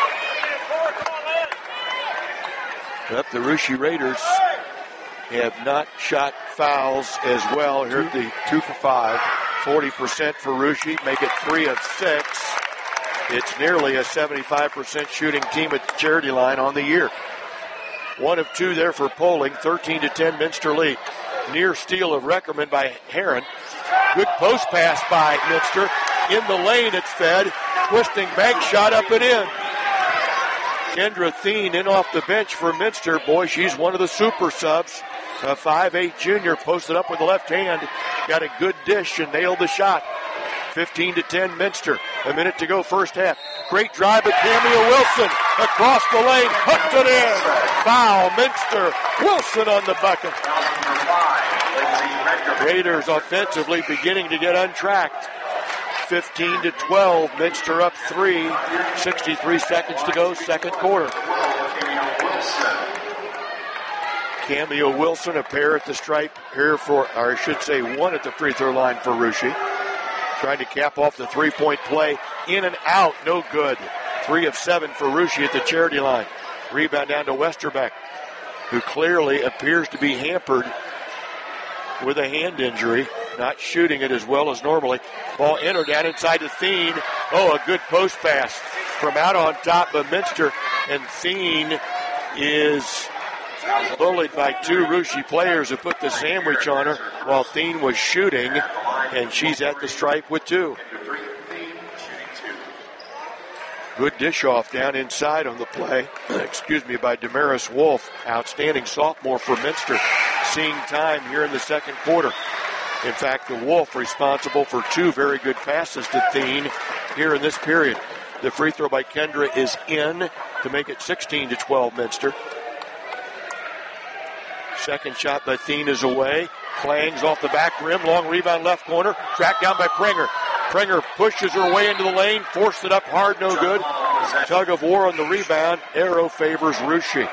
But the Ruschi Raiders have not shot fouls as well. Here at the two for five. forty percent for Ruschi. Make it three of six. It's nearly a seventy-five percent shooting team at the charity line on the year. One of two there for Poling. thirteen to ten Minster lead. Near steal of Reckerman by Heron. Good post pass by Minster. In the lane it's fed. Twisting bank shot up and in. Kendra Thien in off the bench for Minster. Boy, she's one of the super subs. A five eight junior posted up with the left hand. Got a good dish and nailed the shot. fifteen to ten Minster. A minute to go first half. Great drive by Camille Wilson. Across the lane. Hooked it in. Foul Minster. Wilson on the bucket. Raiders offensively beginning to get untracked. fifteen to twelve. Minster up three. sixty-three seconds to go, second quarter. Cameo Wilson, a pair at the stripe here for, or I should say one at the free throw line for Ruschi. Trying to cap off the three-point play. In and out, no good. Three of seven for Ruschi at the charity line. Rebound down to Westerbeck, who clearly appears to be hampered with a hand injury, not shooting it as well as normally. Ball entered down inside to Thien. Oh, a good post pass from out on top by Minster, and Thien is bullied by two Ruschi players who put the sandwich on her while Thien was shooting, and she's at the stripe with two. Good dish off down inside on the play, excuse me, by Damaris Wolf. Outstanding sophomore for Minster, seeing time here in the second quarter. In fact, the Wolf responsible for two very good passes to Thien here in this period. The free throw by Kendra is in to make it sixteen to twelve Minster. Second shot by Thien is away. Clangs off the back rim. Long rebound left corner. Tracked down by Pringer. Pringer pushes her way into the lane. Forced it up hard. No good. Tug of war on the rebound. Arrow favors Russia.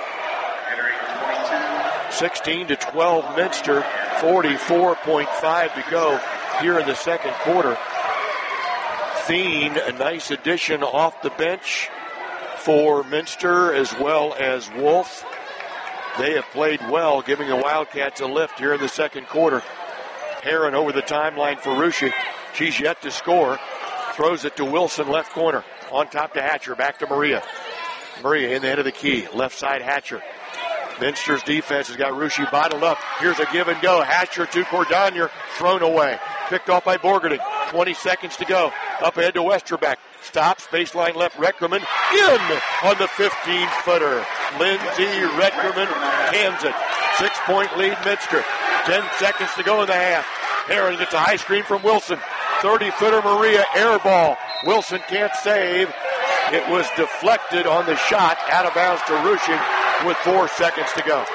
sixteen to twelve Minster. forty-four point five to go here in the second quarter. Thien, a nice addition off the bench for Minster as well as Wolf. They have played well, giving the Wildcats a lift here in the second quarter. Heron over the timeline for Russia. She's yet to score. Throws it to Wilson, left corner. On top to Hatcher, back to Maria. Maria in the head of the key. Left side Hatcher. Minster's defense has got Russia bottled up. Here's a give and go. Hatcher to Cordonier. Thrown away. Picked off by Borgerding. twenty seconds to go. Up ahead to Westerbeck. Stops. Baseline left. Reckerman in on the fifteen-footer. Lindsay Reckerman hands it. Six-point lead Minster. Ten seconds to go in the half. Heron gets a high screen from Wilson. thirty-footer Maria air ball. Wilson can't save. It was deflected on the shot. Out of bounds to Rushing with four seconds to go.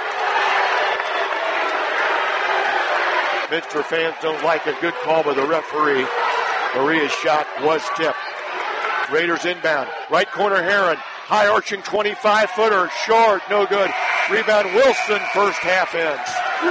Minster fans don't like a good call by the referee. Maria's shot was tipped. Raiders inbound. Right corner Heron. High arching twenty-five-footer. Short. No good. Rebound Wilson. First half ends.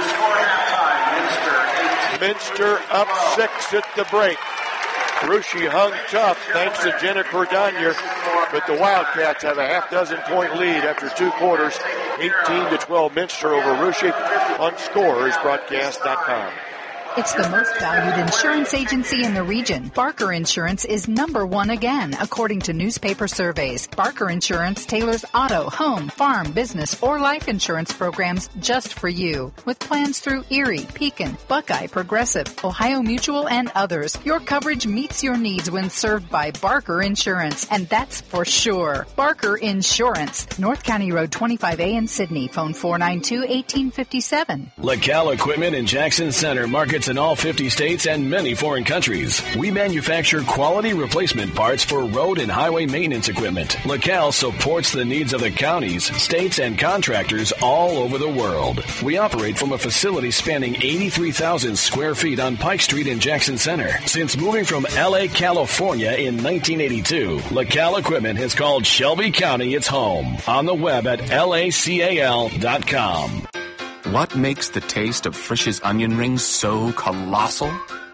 Minster up six at the break. Russia hung tough thanks to Jenna Cordonier, but the Wildcats have a half dozen point lead after two quarters. eighteen to twelve Minster over Russia on Scores Broadcast dot com. It's the most valued insurance agency in the region. Barker Insurance is number one again, according to newspaper surveys. Barker Insurance tailors auto, home, farm, business, or life insurance programs just for you. With plans through Erie, Pekin, Buckeye, Progressive, Ohio Mutual, and others, your coverage meets your needs when served by Barker Insurance, and that's for sure. Barker Insurance, North County Road twenty-five A in Sydney. Phone four nine two, one eight five seven. LaCal Equipment in Jackson Center markets in all fifty states and many foreign countries. We manufacture quality replacement parts for road and highway maintenance equipment. LaCal supports the needs of the counties, states, and contractors all over the world. We operate from a facility spanning eighty-three thousand square feet on Pike Street in Jackson Center. Since moving from L A, California in nineteen eighty-two, LaCal Equipment has called Shelby County its home. On the web at L A C A L dot com. What makes the taste of Frisch's onion rings so colossal?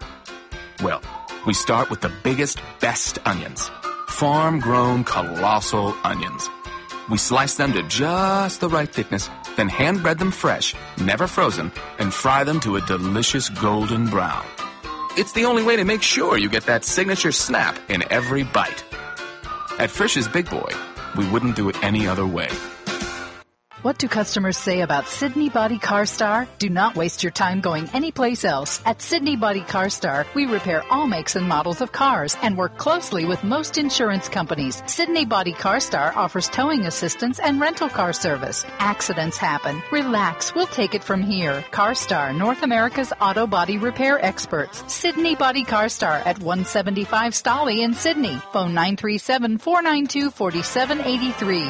Well, we start with the biggest, best onions. Farm-grown, colossal onions. We slice them to just the right thickness, then hand-bread them fresh, never frozen, and fry them to a delicious golden brown. It's the only way to make sure you get that signature snap in every bite. At Frisch's Big Boy, we wouldn't do it any other way. What do customers say about Sydney Body Car Star? Do not waste your time going anyplace else. At Sydney Body Car Star, we repair all makes and models of cars and work closely with most insurance companies. Sydney Body Car Star offers towing assistance and rental car service. Accidents happen. Relax. We'll take it from here. Car Star, North America's auto body repair experts. Sydney Body Car Star at one seventy-five Stolly in Sydney. Phone nine three seven, four nine two, four seven eight three.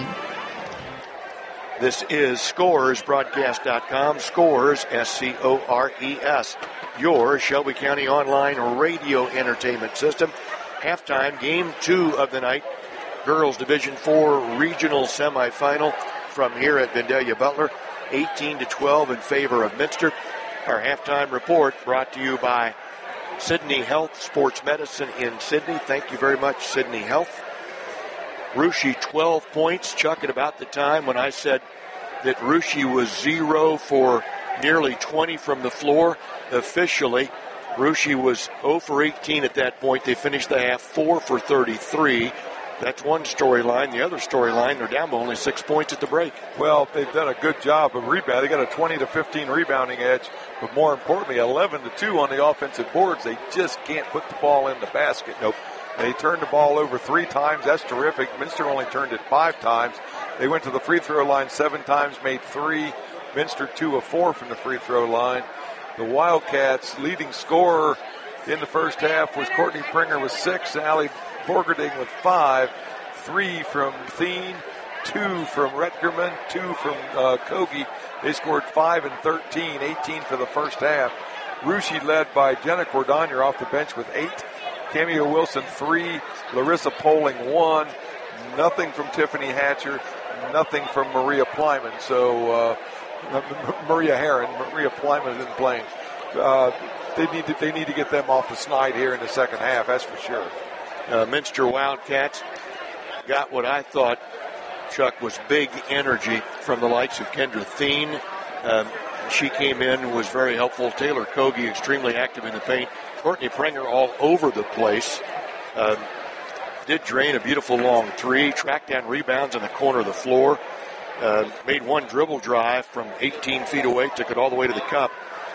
This is Scores Broadcast dot com. Scores, S C O R E S. Your Shelby County online radio entertainment system. Halftime, game two of the night. Girls Division four regional semifinal from here at Vandalia Butler. eighteen to twelve in favor of Minster. Our halftime report brought to you by Sydney Health Sports Medicine in Sydney. Thank you very much, Sydney Health. Russia twelve points. Chuck, at about the time when I said that Russia was zero for nearly twenty from the floor. Officially, Russia was zero for eighteen at that point. They finished the half four for thirty-three. That's one storyline. The other storyline, they're down by only six points at the break. Well, they've done a good job of rebound. They got a twenty to fifteen rebounding edge, but more importantly, eleven to two on the offensive boards. They just can't put the ball in the basket. Nope. They turned the ball over three times. That's terrific. Minster only turned it five times. They went to the free throw line seven times, made three. Minster two of four from the free throw line. The Wildcats' leading scorer in the first half was Courtney Pringer with six, Allie Borgerding with five, three from Thien, two from Retgerman, two from uh, Kogi. They scored five and thirteen, eighteen for the first half. Russia led by Jenna Cordonier off the bench with eight. Cameo Wilson, three. Larissa Poling, one. Nothing from Tiffany Hatcher. Nothing from Maria Plyman. So, uh, Maria Herron, Maria Plyman isn't playing. Uh, they need to, they need to get them off the snide here in the second half, that's for sure. Uh, Minster Wildcats got what I thought, Chuck, was big energy from the likes of Kendra Thien. Um, she came in and was very helpful. Taylor Kogi extremely active in the paint. Courtney Pringer all over the place. Um, did drain a beautiful long three, tracked down rebounds in the corner of the floor, uh, made one dribble drive from eighteen feet away, took it all the way to the cup.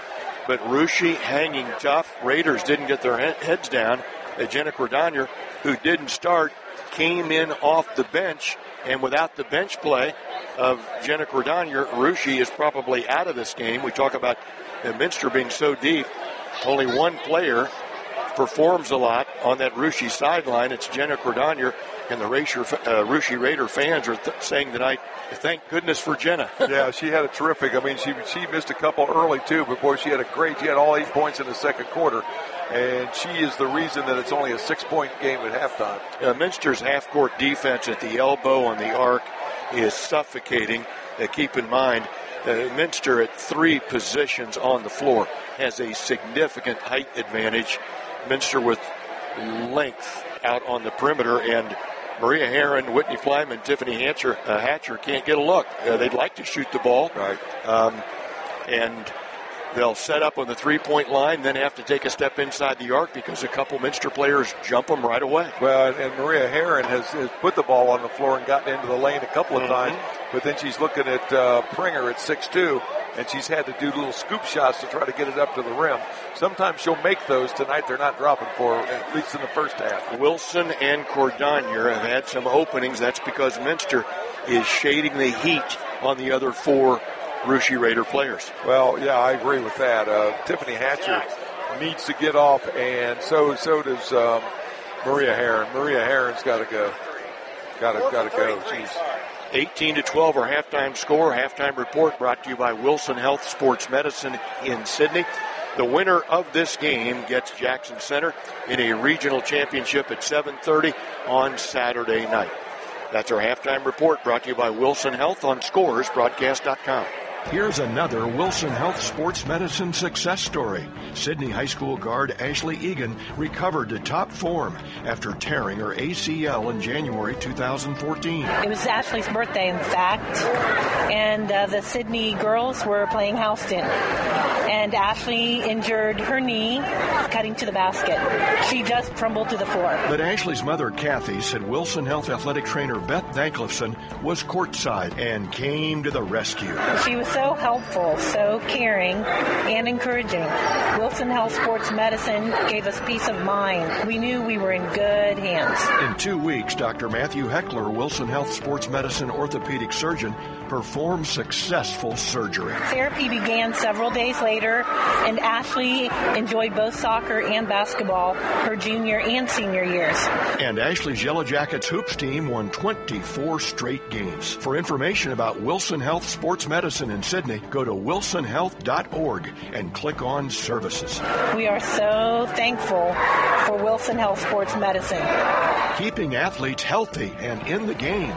But Russia hanging tough. Raiders didn't get their he- heads down. Uh, Jenna Cordonier, who didn't start, came in off the bench, and without the bench play of Jenna Cordonier, Russia is probably out of this game. We talk about uh, Minster being so deep. Only one player performs a lot on that Russia sideline. It's Jenna Cordonier, and the uh, Russia Raider fans are th- saying tonight, thank goodness for Jenna. Yeah, she had a terrific, I mean, she she missed a couple early too, but boy, she had a great, she had all eight points in the second quarter, and she is the reason that it's only a six-point game at halftime. Uh, Minster's half-court defense at the elbow on the arc is suffocating. Uh, keep in mind, uh, Minster at three positions on the floor has a significant height advantage. Minster with length out on the perimeter, and Maria Herron, Whitney Plyman, Tiffany Hatcher, uh, Hatcher can't get a look. Uh, they'd like to shoot the ball. Right. Um, and they'll set up on the three-point line, then have to take a step inside the arc because a couple Minster players jump them right away. Well, and, and Maria Herron has, has put the ball on the floor and gotten into the lane a couple of mm-hmm. times, but then she's looking at uh, Pringer at six two, and she's had to do little scoop shots to try to get it up to the rim. Sometimes she'll make those. Tonight they're not dropping for her, at least in the first half. Wilson and Cordonier have had some openings. That's because Minster is shading the heat on the other four Russia Raider players. Well, yeah, I agree with that. Uh, Tiffany Hatcher needs to get off, and so so does um, Maria Herron. Maria Herron's got to go. Got to got to go. Jeez. eighteen to twelve, our halftime score. Halftime report brought to you by Wilson Health Sports Medicine in Sydney. The winner of this game gets Jackson Center in a regional championship at seven thirty on Saturday night. That's our halftime report brought to you by Wilson Health on Scores Broadcast dot com. Here's another Wilson Health Sports Medicine success story. Sydney High School guard Ashley Egan recovered to top form after tearing her A C L in January two thousand fourteen. It was Ashley's birthday, in fact, and uh, the Sydney girls were playing Houston. And Ashley injured her knee cutting to the basket. She just crumbled to the floor. But Ashley's mother, Kathy, said Wilson Health athletic trainer Beth Thanklifson was courtside and came to the rescue. She was so helpful, so caring, and encouraging. Wilson Health Sports Medicine gave us peace of mind. We knew we were in good hands. In two weeks, Doctor Matthew Heckler, Wilson Health Sports Medicine orthopedic surgeon, performed successful surgery. Therapy began several days later, and Ashley enjoyed both soccer and basketball her junior and senior years. And Ashley's Yellow Jackets hoops team won twenty-four straight games. For information about Wilson Health Sports Medicine in Sydney, go to wilson health dot org and click on Services. We are so thankful for Wilson Health Sports Medicine. Keeping athletes healthy and in the game.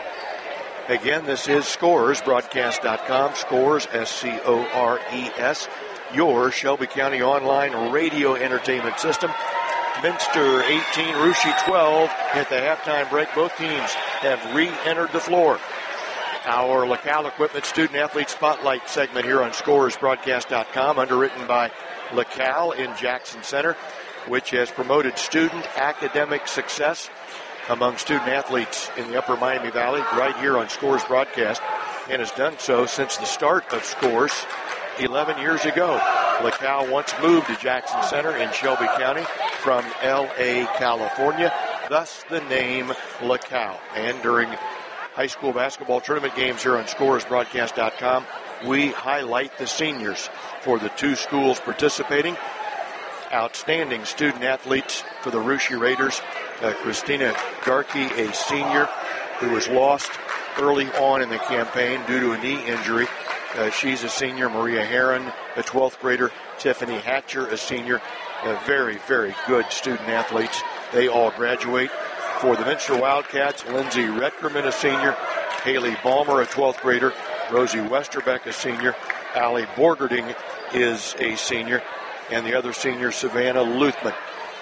Again, this is Scores Broadcast dot com. Scores, S C O R E S, your Shelby County online radio entertainment system. Minster eighteen, Russia twelve. At the halftime break, both teams have re-entered the floor. Our LaCal Equipment Student Athlete Spotlight segment here on Scores Broadcast dot com, underwritten by LaCal in Jackson Center, which has promoted student academic success among student athletes in the Upper Miami Valley right here on Scores Broadcast, and has done so since the start of Scores eleven years ago. LaCal once moved to Jackson Center in Shelby County, from L A, California, thus the name LaCal. And during high school basketball tournament games here on Scores Broadcast dot com, we highlight the seniors for the two schools participating. Outstanding student athletes for the Russia Raiders. Uh, Christina Garkey, a senior who was lost early on in the campaign due to a knee injury. Uh, she's a senior. Maria Herron, a twelfth grader. Tiffany Hatcher, a senior. Uh, very, very good student athletes. They all graduate. For the Minster Wildcats, Lindsay Retkerman, a senior. Haley Balmer, a twelfth grader. Rosie Westerbeck, a senior. Allie Borgerding is a senior. And the other senior, Savannah Luthman.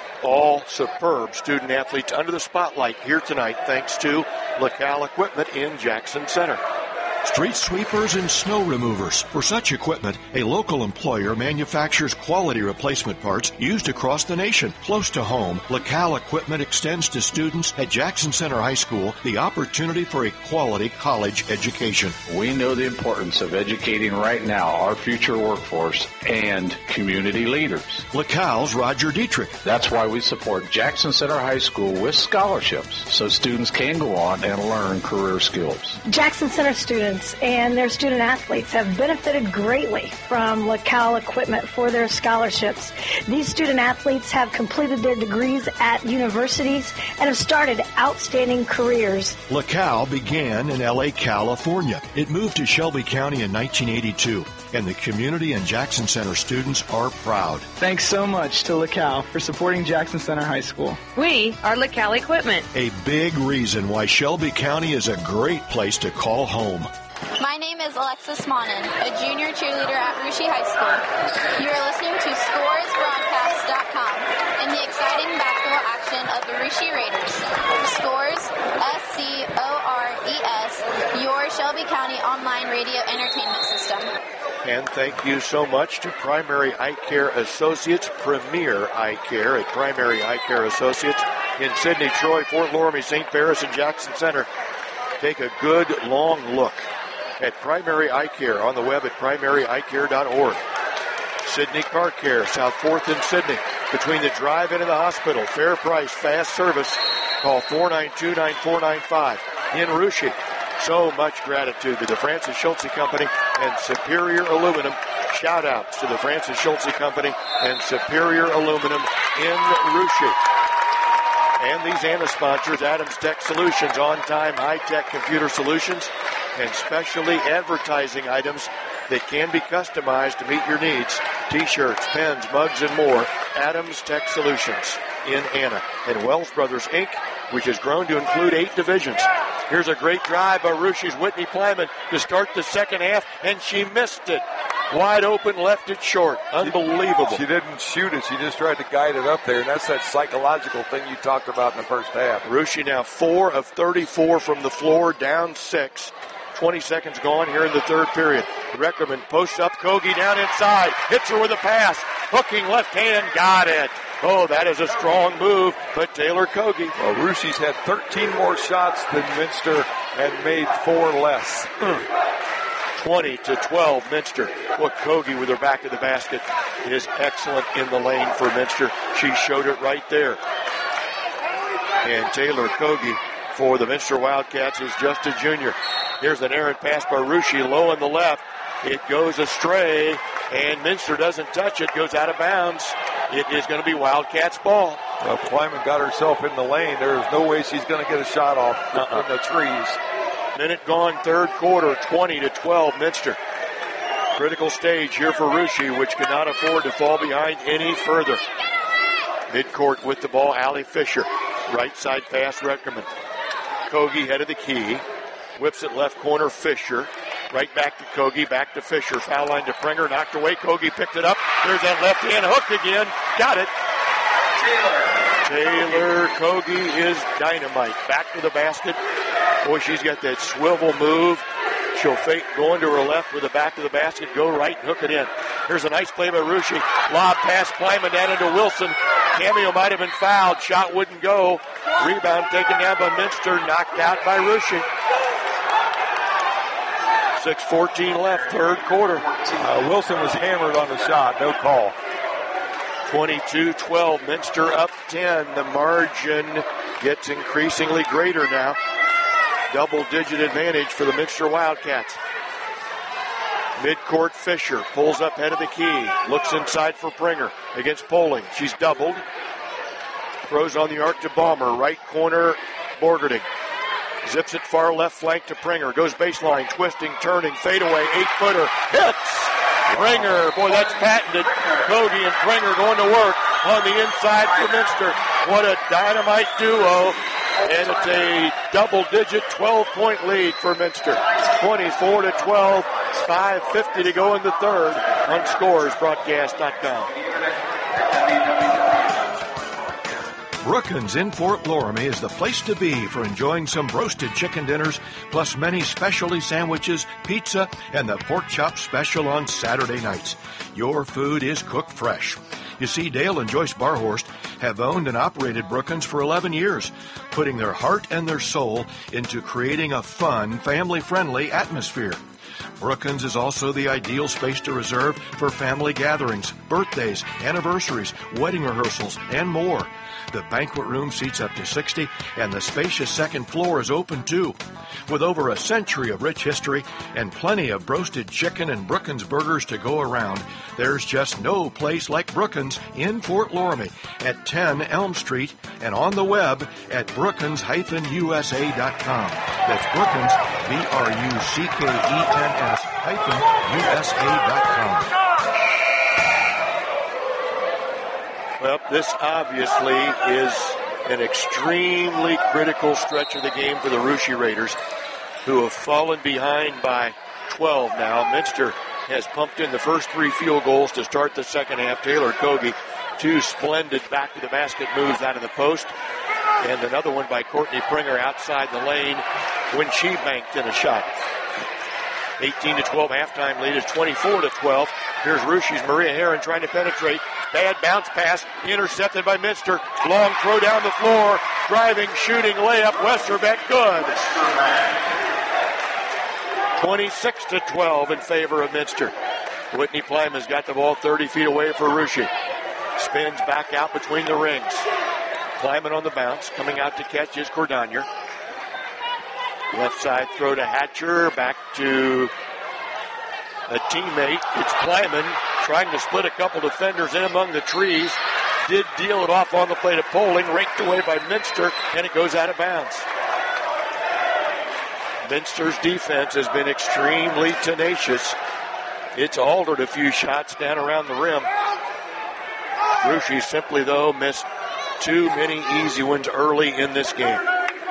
All superb student athletes under the spotlight here tonight, thanks to LaCal Equipment in Jackson Center. Street sweepers and snow removers. For such equipment, a local employer manufactures quality replacement parts used across the nation. Close to home, LaCal Equipment extends to students at Jackson Center High School the opportunity for a quality college education. We know the importance of educating right now our future workforce and community leaders. LaCal's Roger Dietrich. That's why we support Jackson Center High School with scholarships so students can go on and learn career skills. Jackson Center students and their student athletes have benefited greatly from LaCal Equipment for their scholarships. These student athletes have completed their degrees at universities and have started outstanding careers. LaCal began in L A, California. It moved to Shelby County in nineteen eighty-two, and the community and Jackson Center students are proud. Thanks so much to LaCal for supporting Jackson Center High School. We are LaCal Equipment. A big reason why Shelby County is a great place to call home. My name is Alexis Monin, a junior cheerleader at Russia High School. You are listening to Scores Broadcast dot com and the exciting basketball action of the Russia Raiders. Scores, S C O R E S, your Shelby County online radio entertainment system. And thank you so much to Primary Eye Care Associates, Premier Eye Care at Primary Eye Care Associates in Sydney, Troy, Fort Loramie, Saint Paris, and Jackson Center. Take a good long look at Primary Eye Care on the web at primary eye care dot org. Sydney Car Care, South fourth and Sydney, between the drive-in and the hospital. Fair price, fast service. Call four nine two, nine four nine five. In Russia, so much gratitude to the Francis Schultze Company and Superior Aluminum. Shout-outs to the Francis Schultze Company and Superior Aluminum in Russia. And these A N A sponsors, Adams Tech Solutions, on-time high-tech computer solutions, and specially advertising items that can be customized to meet your needs. T-shirts, pens, mugs, and more. Adams Tech Solutions in Anna. And Wells Brothers, Incorporated, which has grown to include eight divisions. Here's a great drive by Russia's Whitney Plyman to start the second half, and she missed it. Wide open, left it short. Unbelievable. She didn't shoot it. She just tried to guide it up there, and that's that psychological thing you talked about in the first half. Russia now four of thirty-four from the floor, down six. twenty seconds gone here in the third period. Reckerman posts up, Kogi down inside, hits her with a pass, hooking left hand, got it. Oh, that is a strong move, but Taylor Kogi. Well, Russia's had thirteen more shots than Minster and made four less. twenty to twelve, Minster. Look, Kogi with her back to the basket is excellent in the lane for Minster. She showed it right there. And Taylor Kogi for the Minster Wildcats is just a junior. Here's an errant pass by Russia, low on the left. It goes astray, and Minster doesn't touch it, goes out of bounds. It is going to be Wildcats ball. Well, Plyman got herself in the lane. There is no way she's going to get a shot off uh-uh. in the trees. Minute gone, third quarter, twenty to twelve, Minster. Critical stage here for Russia, which cannot afford to fall behind any further. Midcourt with the ball, Allie Fisher. Right side pass, Reckerman. Kogi head of the key. Whips it left corner, Fisher. Right back to Kogi, back to Fisher. Foul line to Pringer, knocked away. Kogi picked it up. There's that left hand hook again. Got it. Taylor Kogi is dynamite. Back to the basket. Boy, she's got that swivel move. She'll fake going to her left with the back of the basket, go right, and hook it in. Here's a nice play by Russia. Lob pass, Plyman down into Wilson. Cameo might have been fouled. Shot wouldn't go. Rebound taken down by Minster. Knocked out by Russia. six fourteen left, third quarter. Uh, Wilson was hammered on the shot. No call. twenty-two twelve, Minster up ten. The margin gets increasingly greater now. Double-digit advantage for the Minster Wildcats. Midcourt Fisher pulls up head of the key. Looks inside for Pringer against Poling. She's doubled. Throws on the arc to Balmer. Right corner, Borgerding. Zips it far left flank to Pringer. Goes baseline, twisting, turning, fadeaway, eight-footer. Hits! Pringer, boy, that's patented. Kogi and Pringer going to work on the inside for Minster. What a dynamite duo. And it's a double-digit twelve-point lead for Minster. twenty-four to twelve, five fifty to go in the third on scores broadcast dot com. Brookins in Fort Loramie is the place to be for enjoying some roasted chicken dinners, plus many specialty sandwiches, pizza, and the pork chop special on Saturday nights. Your food is cooked fresh. You see, Dale and Joyce Barhorst have owned and operated Brookins for eleven years, putting their heart and their soul into creating a fun, family-friendly atmosphere. Brookins is also the ideal space to reserve for family gatherings, birthdays, anniversaries, wedding rehearsals, and more. The banquet room seats up to sixty, and the spacious second floor is open too. With over a century of rich history and plenty of roasted chicken and Brookins burgers to go around, there's just no place like Brookins in Fort Loramie at ten Elm Street and on the web at brookins dash u s a dot com. That's Brookins, B R U C K E N S hyphen U S A dot com. Well, this obviously is an extremely critical stretch of the game for the Russia Raiders, who have fallen behind by twelve now. Minster has pumped in the first three field goals to start the second half. Taylor Kogi, two splendid back-to-the-basket moves out of the post, and another one by Courtney Pringer outside the lane when she banked in a shot. eighteen to twelve halftime lead is twenty-four to twelve. Here's Russia's Maria Herron trying to penetrate. Bad bounce pass, intercepted by Minster. Long throw down the floor. Driving, shooting, layup. Westerbeck, good. twenty-six to twelve in favor of Minster. Whitney Plyman's got the ball thirty feet away for Russia. Spins back out between the rings. Plyman on the bounce. Coming out to catch is Cordonier. Left side throw to Hatcher. Back to a teammate. It's Plyman trying to split a couple defenders in among the trees. Did deal it off on the plate of Poling. Raked away by Minster, and it goes out of bounds. Minster's defense has been extremely tenacious. It's altered a few shots down around the rim. Russia simply, though, missed too many easy ones early in this game.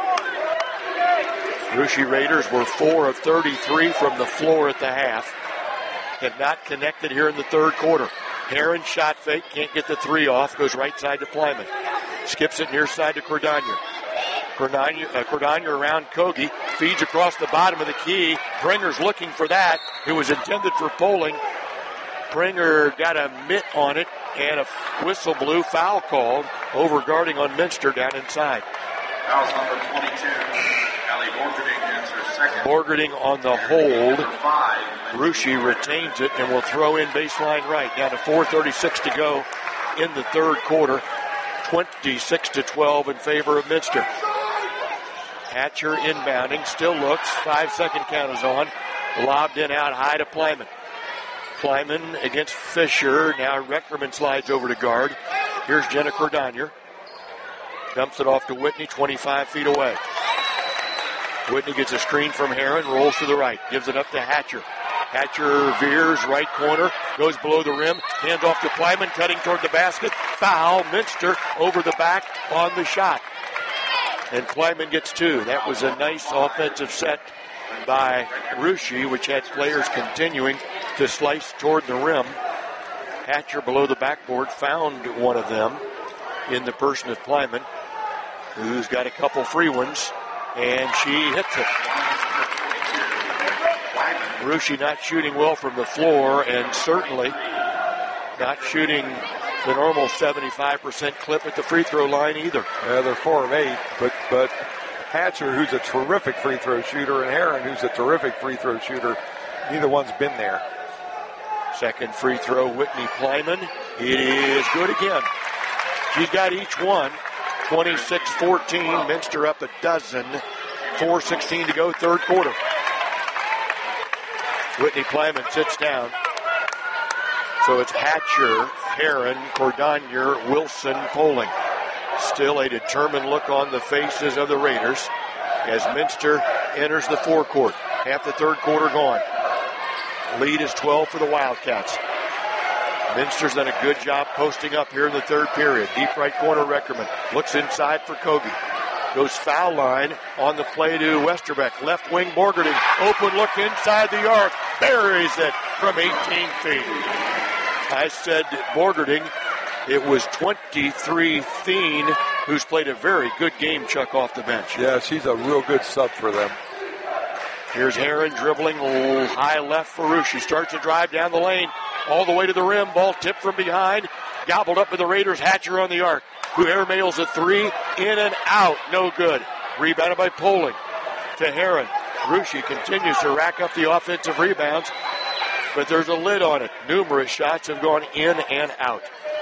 Russia Raiders were four of thirty-three from the floor at the half. Have not connected here in the third quarter. Herron shot fake, can't get the three off, goes right side to Plyman. Skips it near side to Cordonier. Cordonier, uh, Cordonier around Kogi, feeds across the bottom of the key. Pringer's looking for that. It was intended for Poling. Pringer got a mitt on it, and a whistle blew, foul called, over guarding on Minster down inside. Foul's number twenty-two. Allie Borgerding answers second. Borgerding on the hold. Russia retains it and will throw in baseline right. Down to four thirty-six to go in the third quarter. twenty-six to twelve in favor of Minster. Hatcher inbounding, still looks. Five second count is on. Lobbed in out high to Plyman. Plyman against Fisher. Now Reckerman slides over to guard. Here's Jenna Cordonier. Dumps it off to Whitney, twenty-five feet away. Whitney gets a screen from Herron, rolls to the right, gives it up to Hatcher. Hatcher veers, right corner, goes below the rim, hands off to Plyman, cutting toward the basket. Foul, Minster over the back on the shot. And Plyman gets two. That was a nice offensive set by Russia, which had players continuing to slice toward the rim. Hatcher below the backboard found one of them in the person of Plyman, who's got a couple free ones, and she hits it. Russia not shooting well from the floor, and certainly not shooting the normal seventy-five percent clip at the free throw line either. Yeah, they're four of eight, but but Hatcher, who's a terrific free throw shooter, and Herron, who's a terrific free throw shooter, neither one's been there. Second free throw, Whitney Plyman. It is good again. She got each one. twenty-six fourteen. Minster up a dozen. four sixteen to go, third quarter. Whitney Plyman sits down. So it's Hatcher, Heron, Cordonier, Wilson, Poling. Still a determined look on the faces of the Raiders as Minster enters the forecourt. Half the third quarter gone. Lead is twelve for the Wildcats. Minster's done a good job posting up here in the third period. Deep right corner, Reckerman looks inside for Kogi. Goes foul line on the play to Westerbeck. Left wing, Borgerding. Open look inside the arc. Buries it from eighteen feet. I said Borgerding. It was twenty-three Thien, who's played a very good game, Chuck, off the bench. Yeah, she's a real good sub for them. Here's Heron dribbling high left for Rush. She starts to drive down the lane all the way to the rim. Ball tipped from behind. Gobbled up with the Raiders. Hatcher on the arc, who airmails a three. In and out. No good. Rebounded by Poling to Heron. Rushi continues to rack up the offensive rebounds, but there's a lid on it. Numerous shots have gone in and out.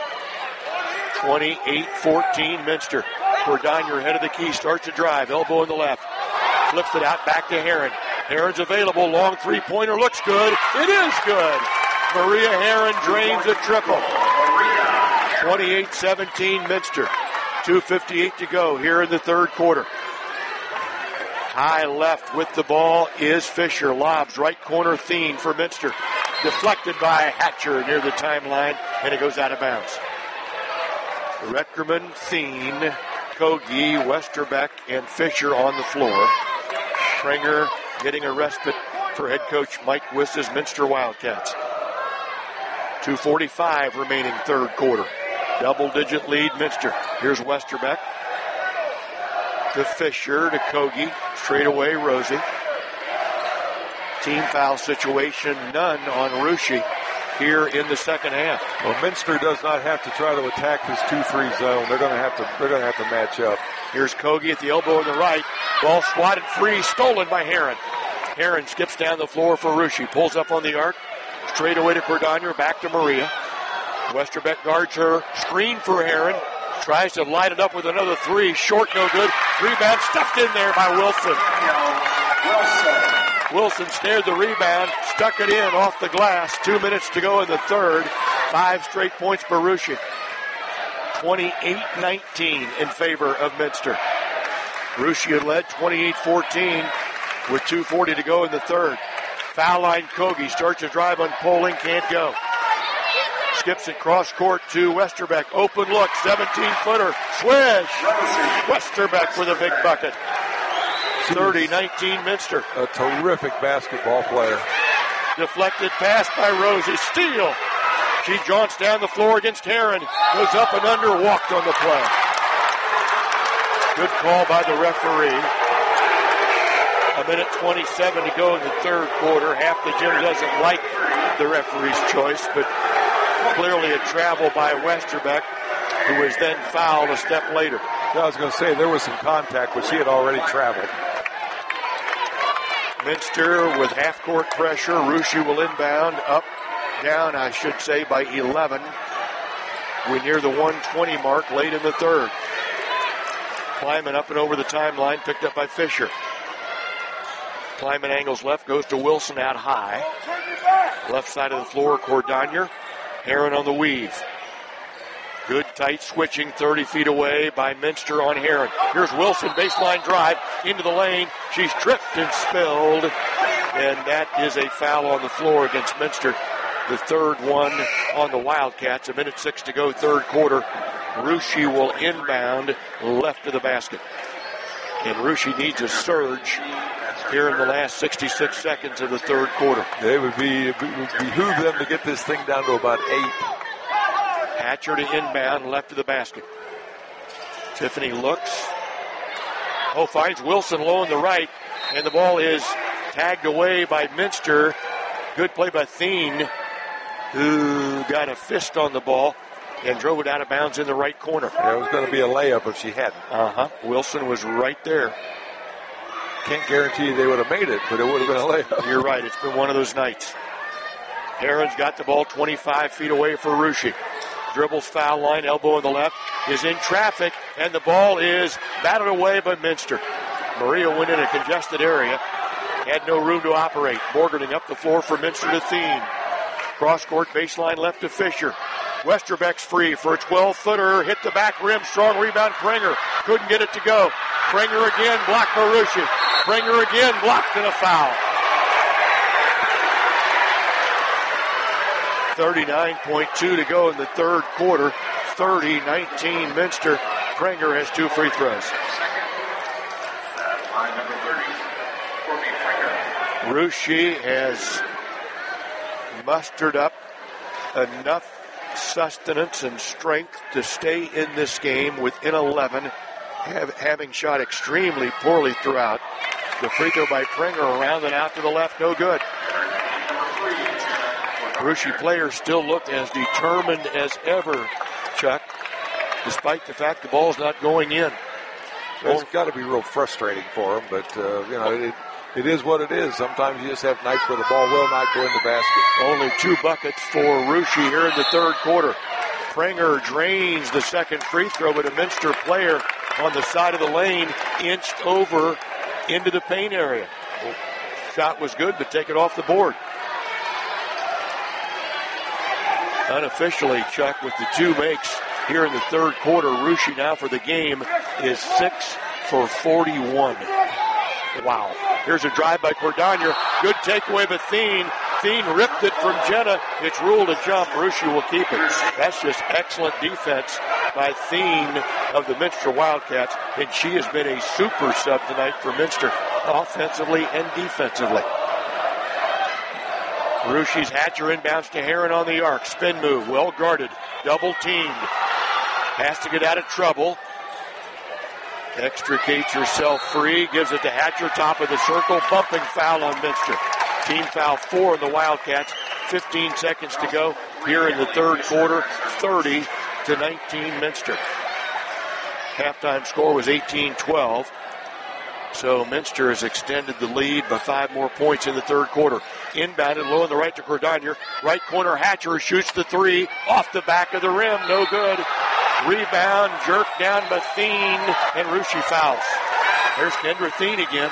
twenty-eight fourteen Minster. Cordonier head of the key. Starts to drive. Elbow in the left. Flips it out back to Heron. Heron's available. Long three-pointer. Looks good. It is good. Maria Heron drains a triple. twenty-eight seventeen Minster. two fifty-eight to go here in the third quarter. High left with the ball is Fisher. Lobs right corner Thien for Minster. Deflected by Hatcher near the timeline, and it goes out of bounds. Reckerman, Thien, Kogi, Westerbeck, and Fisher on the floor. Springer getting a respite for head coach Mike Wiss's Minster Wildcats. two forty-five remaining third quarter. Double-digit lead, Minster. Here's Westerbeck to Fisher to Kogi. Straight away, Rosie. Team foul situation, none on Rushi here in the second half. Well, Minster does not have to try to attack this two three zone. They're going to have to. They're going to have to match up. Here's Kogi at the elbow on the right. Ball swatted free, stolen by Heron. Heron skips down the floor for Rushi. Pulls up on the arc. Straight away to Cordonier, back to Maria. Westerbeck guards her. Screen for Heron. Tries to light it up with another three. Short, no good. Rebound stuffed in there by Wilson. Wilson snared the rebound, stuck it in off the glass. Two minutes to go in the third. Five straight points for Rushi. twenty-eight nineteen in favor of Minster. Rushi had led twenty-eight fourteen with two forty to go in the third. Foul line, Kogi starts to drive on Poling, can't go. Skips it cross court to Westerbeck. Open look, seventeen-footer. Swish! Westerbeck with a big bucket. thirty nineteen Minster. A terrific basketball player. Deflected pass by Rosie. Steal. She jaunts down the floor against Heron. Goes up and under, walked on the play. Good call by the referee. A minute twenty-seven to go in the third quarter. Half the gym doesn't like the referee's choice, but clearly a travel by Westerbeck, who was then fouled a step later. Yeah, I was going to say there was some contact, but she had already traveled. Minster with half-court pressure. Rushi will inbound. Up, down, I should say, by eleven. We're near the one twenty mark late in the third. Kleiman up and over the timeline, picked up by Fisher. Kleiman angles left, goes to Wilson out high. Left side of the floor, Cordonier. Heron on the weave. Good tight switching thirty feet away by Minster on Heron. Here's Wilson, baseline drive into the lane. She's tripped and spilled. And that is a foul on the floor against Minster. The third one on the Wildcats. A minute six to go, third quarter. Rushi will inbound left of the basket. And Rushi needs a surge here in the last sixty-six seconds of the third quarter. They would be, it would behoove them to get this thing down to about eight. Hatcher to inbound, left of the basket. Tiffany looks. Oh, finds Wilson low on the right, and the ball is tagged away by Minster. Good play by Thien, who got a fist on the ball and drove it out of bounds in the right corner. Yeah, it was going to be a layup if she hadn't. Uh-huh. Wilson was right there. Can't guarantee they would have made it, but it would have been a layup. You're right. It's been one of those nights. Heron's got the ball twenty-five feet away for Russia. Dribbles foul line, elbow in the left, is in traffic, and the ball is batted away by Minster. Maria went in a congested area, had no room to operate. Morganing up the floor for Minster to Thien. Cross-court baseline left to Fisher. Westerbeck's free for a twelve-footer, hit the back rim, strong rebound, Prenger. Couldn't get it to go. Prenger again, blocked by Russia. Prenger again, blocked and a foul. thirty-nine point two to go in the third quarter. thirty nineteen Minster. Prenger has two free throws. Russia has mustered up enough sustenance and strength to stay in this game within eleven, have, having shot extremely poorly throughout. The free throw by Prenger around and out to the left, no good. Russia players still look as determined as ever, Chuck, despite the fact the ball's not going in. It's got to be real frustrating for them, but, uh, you know, it, it is what it is. Sometimes you just have nights where the ball will not go in the basket. Only two buckets for Russia here in the third quarter. Prenger drains the second free throw, but a Minster player on the side of the lane inched over into the paint area. Shot was good, but take it off the board. Unofficially, Chuck, with the two makes here in the third quarter, Russia now for the game is six for forty-one. Wow. Here's a drive by Cordonier. Good takeaway by Thien. Thien ripped it from Jenna. It's ruled a jump. Russia will keep it. That's just excellent defense by Thien of the Minster Wildcats, and she has been a super sub tonight for Minster, offensively and defensively. Russia's Hatcher inbounds to Heron on the arc. Spin move, well guarded, double teamed. Has to get out of trouble. Extricates herself free, gives it to Hatcher, top of the circle, bumping foul on Minster. Team foul four in the Wildcats. fifteen seconds to go here in the third quarter. thirty to nineteen Minster. Halftime score was eighteen twelve. So Minster has extended the lead by five more points in the third quarter. Inbounded low on the right to Cordonier. Right corner, Hatcher shoots the three off the back of the rim. No good. Rebound, jerked down by Thien, and Russia fouls. There's Kendra Thien again.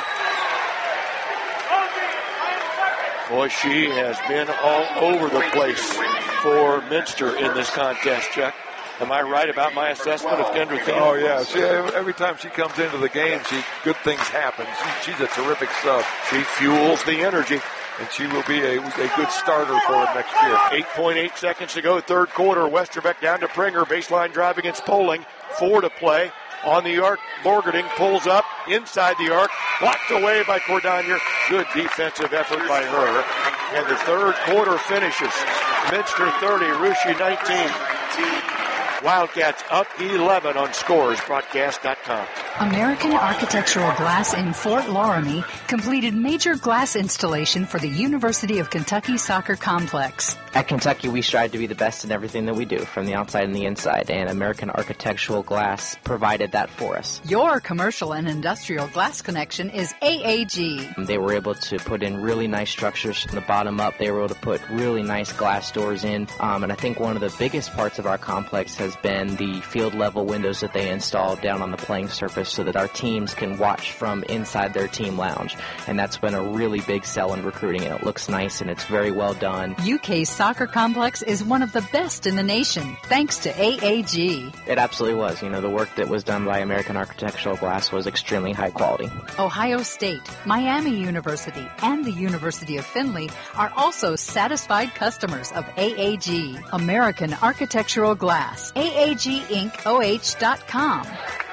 Boy, she has been all over the place for Minster in this contest, Chuck. Am I right about my assessment of Kendra Thien? Oh, yeah. She, every time she comes into the game, she good things happen. She, she's a terrific sub. She fuels the energy. And she will be a, a good starter for them next year. eight point eight seconds to go, third quarter. Westerbeck down to Prenger. Baseline drive against Poling. Four to play. On the arc, Morganing pulls up inside the arc. Blocked away by Cordonier. Good defensive effort by her. And the third quarter finishes. Minster thirty, Russia nineteen. Wildcats up eleven on scores broadcast dot com. American Architectural Glass in Fort Loramie completed major glass installation for the University of Kentucky Soccer Complex. At Kentucky, we strive to be the best in everything that we do, from the outside and the inside, and American Architectural Glass provided that for us. Your commercial and industrial glass connection is A A G. They were able to put in really nice structures from the bottom up. They were able to put really nice glass doors in, um, and I think one of the biggest parts of our complex has been the field level windows that they installed down on the playing surface so that our teams can watch from inside their team lounge. And that's been a really big sell in recruiting, and it looks nice and it's very well done. U K's soccer complex is one of the best in the nation, thanks to A A G. It absolutely was. You know, the work that was done by American Architectural Glass was extremely high quality. Ohio State, Miami University, and the University of Findlay are also satisfied customers of A A G, American Architectural Glass. A A G Inc O H dot com.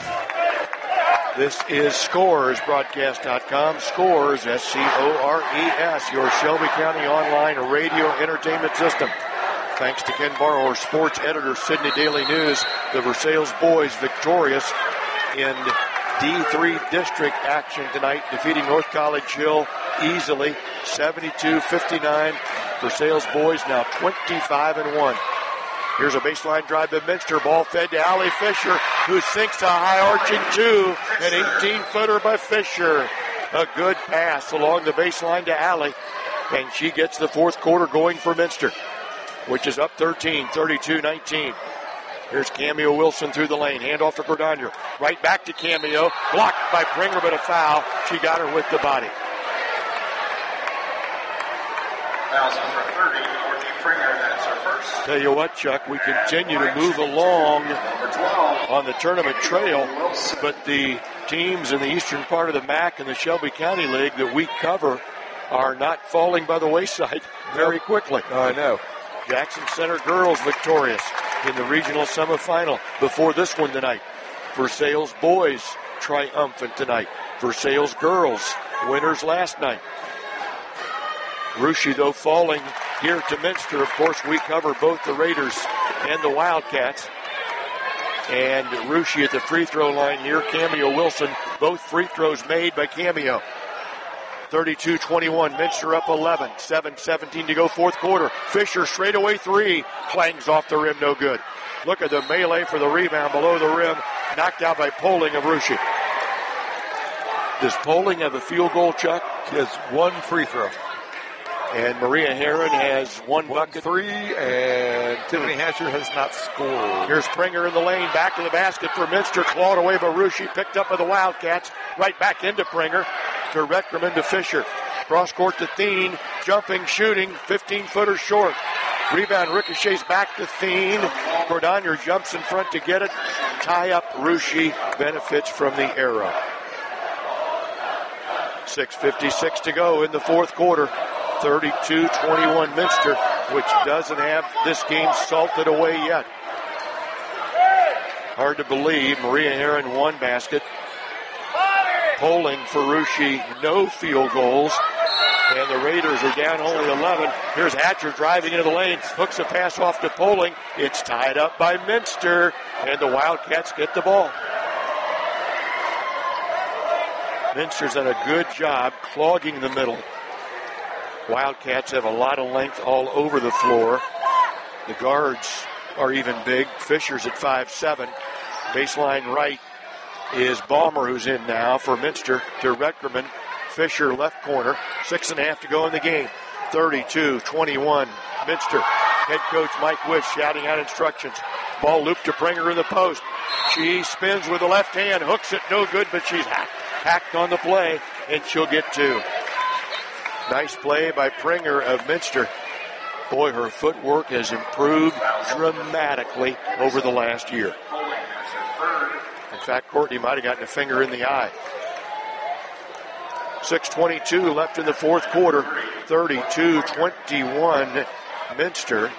This is Scores, broadcast dot com. Scores, S C O R E S, your Shelby County online radio entertainment system. Thanks to Ken Barrower, sports editor, Sydney Daily News. The Versailles boys victorious in D three district action tonight, defeating North College Hill easily, seventy-two fifty-nine. Versailles boys now twenty-five and one. Here's a baseline drive by Minster. Ball fed to Allie Fisher, who sinks a high-arching two. An eighteen-footer by Fisher. A good pass along the baseline to Allie. and she gets the fourth quarter going for Minster, which is up thirteen, thirty-two nineteen. Here's Cameo Wilson through the lane. Hand off to Cordonier. Right back to Cameo. Blocked by Pringer, but a foul. She got her with the body. Fouls number thirty, Courtney Pringer. That's her first. Tell you what, Chuck, we continue to move along on the tournament trail, but the teams in the eastern part of the M A C and the Shelby County League that we cover are not falling by the wayside very quickly. I know. Jackson Center girls victorious in the regional semifinal before this one tonight. Versailles boys triumphant tonight. Versailles girls winners last night. Russia, though, falling here to Minster. Of course, we cover both the Raiders and the Wildcats. And Russia at the free throw line here. Cameo Wilson, both free throws made by Cameo. thirty-two twenty-one, Minster up eleven, seven seventeen to go, fourth quarter. Fisher straightaway three, clangs off the rim, no good. Look at the melee for the rebound below the rim, knocked out by Poling of Russia. Does Poling have a field goal, Chuck? He has one free throw. And Maria Heron has one, one bucket. Three, and Tiffany Hatcher has not scored. Here's Pringer in the lane, back to the basket for Minster, clawed away by Russia, picked up by the Wildcats, right back into Pringer. To Reckerman to Fisher. Cross court to Thien. Jumping, shooting, fifteen-footer short. Rebound ricochets back to Thien. Cordonier jumps in front to get it. Tie up. Russia benefits from the arrow. six fifty-six to go in the fourth quarter. thirty-two twenty-one Minster, which doesn't have this game salted away yet. Hard to believe. Maria Heron one basket. Poling for Russia, no field goals. And the Raiders are down only eleven. Here's Hatcher driving into the lane. Hooks a pass off to Poling. It's tied up by Minster. And the Wildcats get the ball. Minster's done a good job clogging the middle. Wildcats have a lot of length all over the floor. The guards are even big. Fisher's at five seven. Baseline right is Balmer, who's in now for Minster, to Reckerman. Fisher left corner. Six and a half to go in the game. thirty-two twenty-one Minster. Head coach Mike Wish shouting out instructions. Ball looped to Pringer in the post. She spins with the left hand, hooks it, no good, but she's hacked, hacked on the play, and she'll get two. Nice play by Pringer of Minster. Boy, her footwork has improved dramatically over the last year. In fact, Courtney might have gotten a finger in the eye. six twenty-two left in the fourth quarter. thirty-two twenty-one Minster.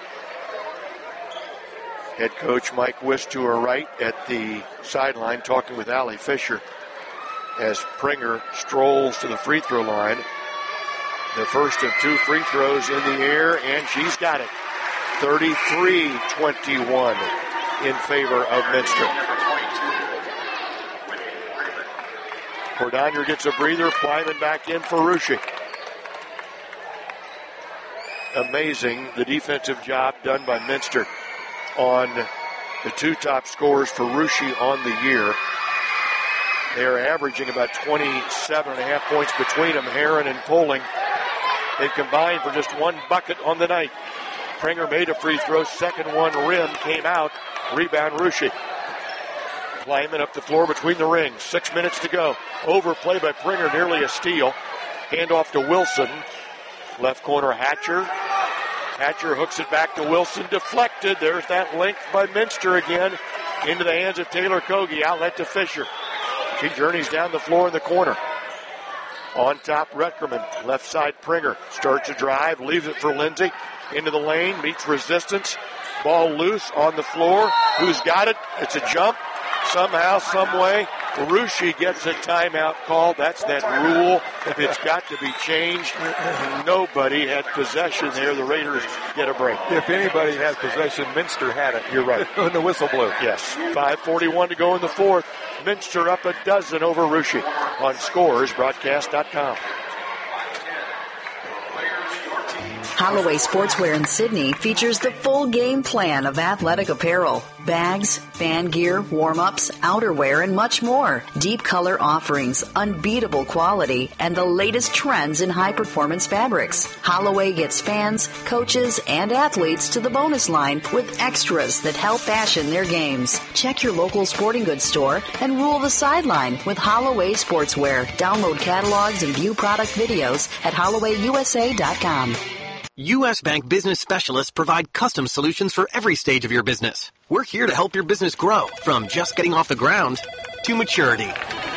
Head coach Mike Wiss to her right at the sideline talking with Allie Fisher as Pringer strolls to the free throw line. The first of two free throws in the air, and she's got it. thirty-three twenty-one in favor of Minster. Cordonier gets a breather, climbing back in for Russia. Amazing the defensive job done by Minster on the two top scorers for Russia on the year. They are averaging about twenty-seven and a half points between them, Heron and Poling. They combined for just one bucket on the night. Pringer made a free throw, second one rim came out, rebound Russia. Climbing up the floor between the rings. Six minutes to go. Overplay by Pringer, nearly a steal. Handoff to Wilson. Left corner Hatcher. Hatcher hooks it back to Wilson. Deflected. There's that length by Minster again. Into the hands of Taylor Kogi. Outlet to Fisher. She journeys down the floor in the corner. On top, Reckerman. Left side, Pringer. Starts a drive. Leaves it for Lindsay. Into the lane. Meets resistance. Ball loose on the floor. Who's got it? It's a jump. Somehow, some way, Russia gets a timeout called. That's that rule. It's got to be changed. Nobody had possession there. The Raiders get a break. If anybody has possession, Minster had it. You're right. When the whistle blew. Yes. five forty-one to go in the fourth. Minster up a dozen over Russia on scores broadcast dot com. Holloway Sportswear in Sydney features the full game plan of athletic apparel, bags, fan gear, warm-ups, outerwear, and much more. Deep color offerings, unbeatable quality, and the latest trends in high-performance fabrics. Holloway gets fans, coaches, and athletes to the bonus line with extras that help fashion their games. Check your local sporting goods store and rule the sideline with Holloway Sportswear. Download catalogs and view product videos at holloway u s a dot com. U S. Bank Business Specialists provide custom solutions for every stage of your business. We're here to help your business grow, from just getting off the ground to maturity.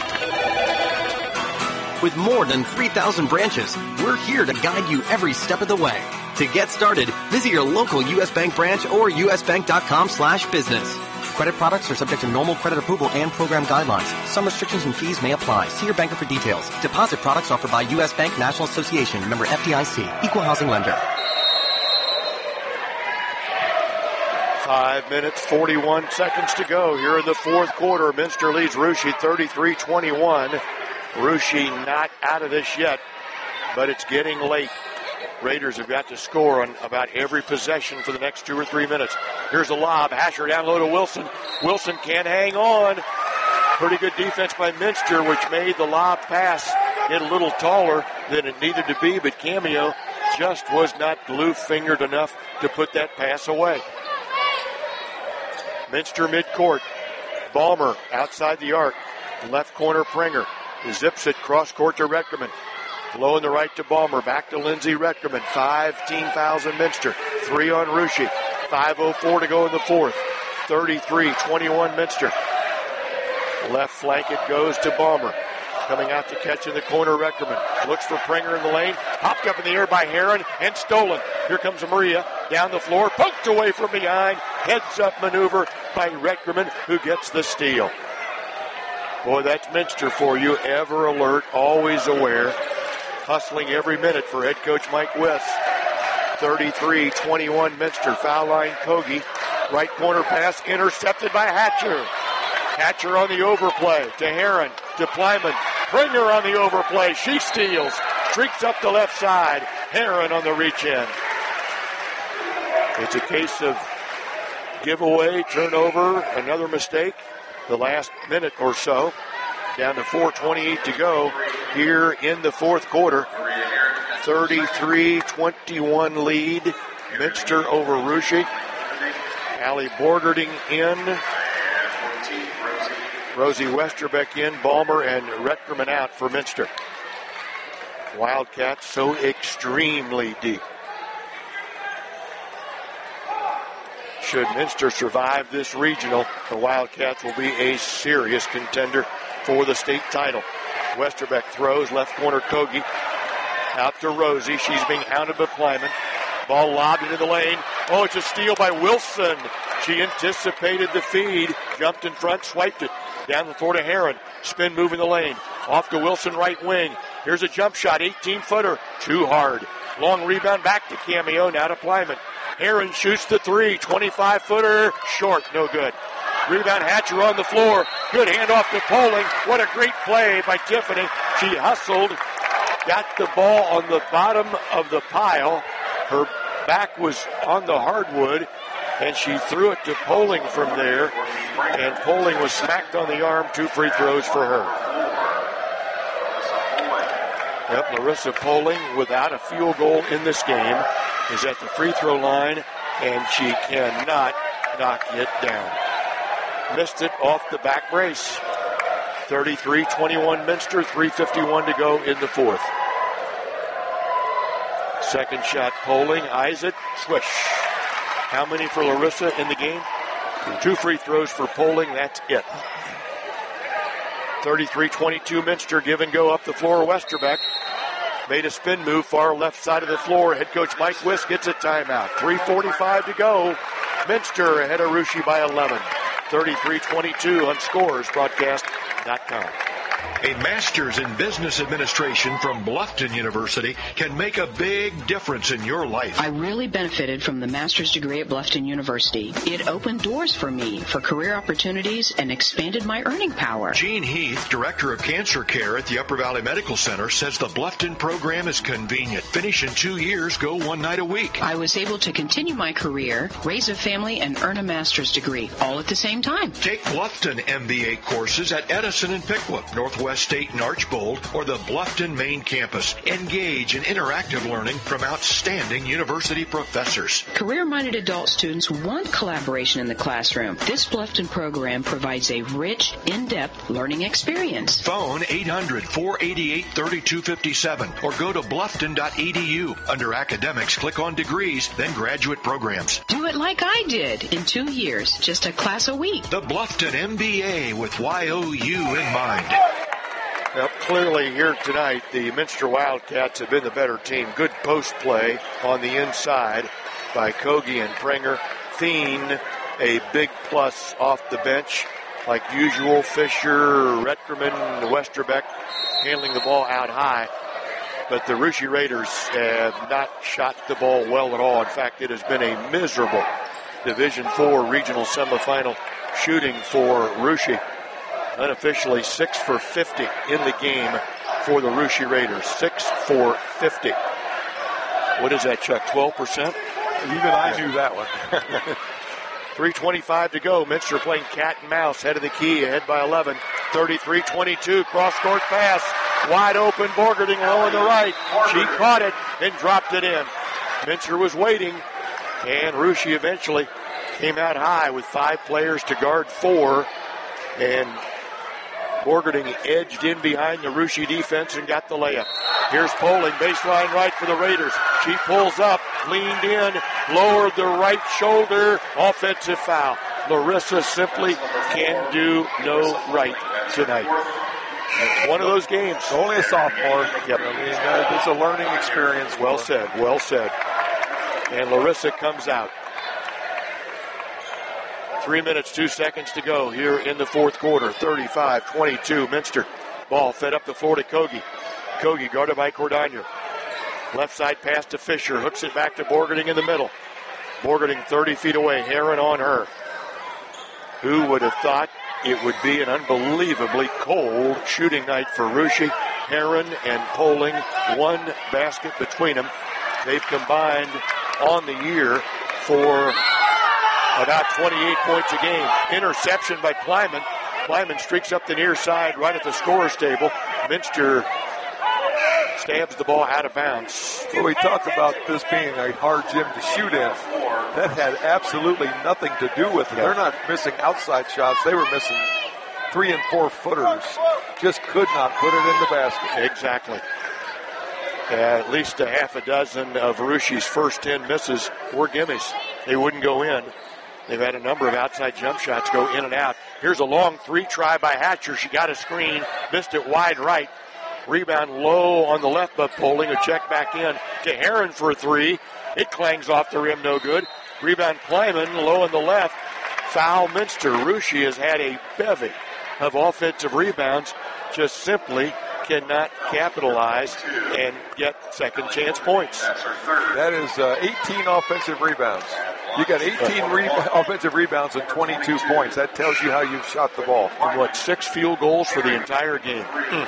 With more than three thousand branches, we're here to guide you every step of the way. To get started, visit your local U S. Bank branch or u s bank dot com slash business. Credit products are subject to normal credit approval and program guidelines. Some restrictions and fees may apply. See your banker for details. Deposit products offered by U S. Bank National Association. Member F D I C. Equal housing lender. Five minutes, forty-one seconds to go here in the fourth quarter. Minster leads Russia thirty-three twenty-one. Russia not out of this yet, but it's getting late. Raiders have got to score on about every possession for the next two or three minutes. Here's a lob. Hasher down low to Wilson. Wilson can't hang on. Pretty good defense by Minster, which made the lob pass get a little taller than it needed to be, but Cameo just was not glue-fingered enough to put that pass away. Minster midcourt. Balmer outside the arc. Left corner Pringer. Zips it cross court to Retkerman. Low in the right to Balmer. Back to Lindsey Retkerman. fifteen fouls in Minster. Three on Russia. five oh four to go in the fourth. thirty-three twenty-one Minster. Left flank it goes to Balmer. Coming out to catch in the corner, Retkerman. Looks for Pringer in the lane. Popped up in the air by Heron and stolen. Here comes Maria down the floor. Poked away from behind. Heads up maneuver by Retkerman, who gets the steal. Boy, that's Minster for you. Ever alert, always aware. Hustling every minute for head coach Mike West. thirty-three twenty-one Minster. Foul line Kogi. Right corner pass intercepted by Hatcher. Hatcher on the overplay to Heron, to Plyman. Pringer on the overplay. She steals. Streaks up the left side. Heron on the reach in. It's a case of giveaway, turnover, another mistake. The last minute or so. Down to four twenty-eight to go here in the fourth quarter. thirty-three twenty-one lead. Minster over Russia. Allie Borgerding in. Rosie Westerbeck in. Balmer and Retkerman out for Minster. Wildcats so extremely deep. Should Minster survive this regional, the Wildcats will be a serious contender for the state title. Westerbeck throws, left corner Kogi. Out to Rosie. She's being hounded by Plyman. Ball lobbed into the lane. Oh, it's a steal by Wilson. She anticipated the feed. Jumped in front, swiped it. Down the floor to Heron. Spin move in the lane. Off to Wilson, right wing. Here's a jump shot, eighteen-footer. Too hard. Long rebound back to Cameo, now to Plyman. Heron shoots the three, twenty-five-footer. Short, no good. Rebound Hatcher on the floor. Good handoff to Poling. What a great play by Tiffany. She hustled. Got the ball on the bottom of the pile. Her back was on the hardwood, and she threw it to Poling from there. And Poling was smacked on the arm. Two free throws for her. Yep, Larissa Poling, without a field goal in this game, is at the free throw line, and she cannot knock it down. Missed it off the back brace. thirty-three twenty-one Minster, three fifty-one to go in the fourth. Second shot, Poling, eyes it, swish. How many for Larissa in the game? Two free throws for Poling, that's it. thirty-three twenty-two Minster, give and go up the floor. Westerbeck made a spin move, far left side of the floor. Head coach Mike Wiss gets a timeout. three forty-five to go. Minster ahead of Russia by eleven. thirty-three twenty-two on scores broadcast dot com. A master's in business administration from Bluffton University can make a big difference in your life. I really benefited from the master's degree at Bluffton University. It opened doors for me for career opportunities and expanded my earning power. Gene Heath, Director of Cancer Care at the Upper Valley Medical Center, says the Bluffton program is convenient. Finish in two years, go one night a week. I was able to continue my career, raise a family, and earn a master's degree, all at the same time. Take Bluffton M B A courses at Edison and Pickwick, Northwest State and Archbold, or the Bluffton main campus. Engage in interactive learning from outstanding university professors. Career-minded adult students want collaboration in the classroom. This Bluffton program provides a rich, in-depth learning experience. Phone eight hundred, four eight eight, three two five seven or go to bluffton dot e d u. Under academics, click on degrees, then graduate programs. Do it like I did in two years, just a class a week. The Bluffton M B A with Y O U in mind. Now, clearly here tonight, the Minster Wildcats have been the better team. Good post play on the inside by Kogi and Prenger. Thien, a big plus off the bench. Like usual, Fisher, Retkerman, Westerbeck handling the ball out high. But the Russia Raiders have not shot the ball well at all. In fact, it has been a miserable Division four regional semifinal shooting for Russia. Unofficially six for fifty in the game for the Russia Raiders. six for fifty. What is that, Chuck? twelve percent? Even I knew that one. three twenty-five to go. Minster playing cat and mouse. Head of the key, ahead by eleven. thirty-three twenty-two. Cross-court pass. Wide open. Borgerding low on the right. She caught it and dropped it in. Minster was waiting. And Russia eventually came out high with five players to guard four. And Borgerding edged in behind the Russia defense and got the layup. Here's Poling, baseline right for the Raiders. She pulls up, leaned in, lowered the right shoulder, offensive foul. Larissa simply can do no right tonight. It's one of those games. Only a sophomore. Yep. I mean, uh, it's a learning experience. Well said, well said. And Larissa comes out. Three minutes, two seconds to go here in the fourth quarter. thirty-five twenty-two, Minster. Ball fed up the floor to Kogi. Kogi guarded by Cordano. Left side pass to Fisher. Hooks it back to Borgerding in the middle. Borgerding thirty feet away. Heron on her. Who would have thought it would be an unbelievably cold shooting night for Russia? Heron and Poling, one basket between them. They've combined on the year for about twenty-eight points a game. Interception by Kleiman. Kleiman streaks up the near side right at the scorer's table. Minster stabs the ball out of bounds. Well, we talked about this being a hard gym to shoot in. That had absolutely nothing to do with it. They're not missing outside shots. They were missing three and four footers. Just could not put it in the basket. Exactly. At least a half a dozen of Russia's first ten misses were gimmies. They wouldn't go in. They've had a number of outside jump shots go in and out. Here's a long three try by Hatcher. She got a screen, missed it wide right. Rebound low on the left by Poling, a check back in to Heron for a three. It clangs off the rim, no good. Rebound Kleiman, low on the left. Foul Minster. Russia has had a bevy of offensive rebounds, just simply cannot capitalize and get second chance points. That is uh, eighteen offensive rebounds. You got eighteen re- offensive rebounds and twenty-two points. That tells you how you've shot the ball. And what, six field goals for the entire game. Mm.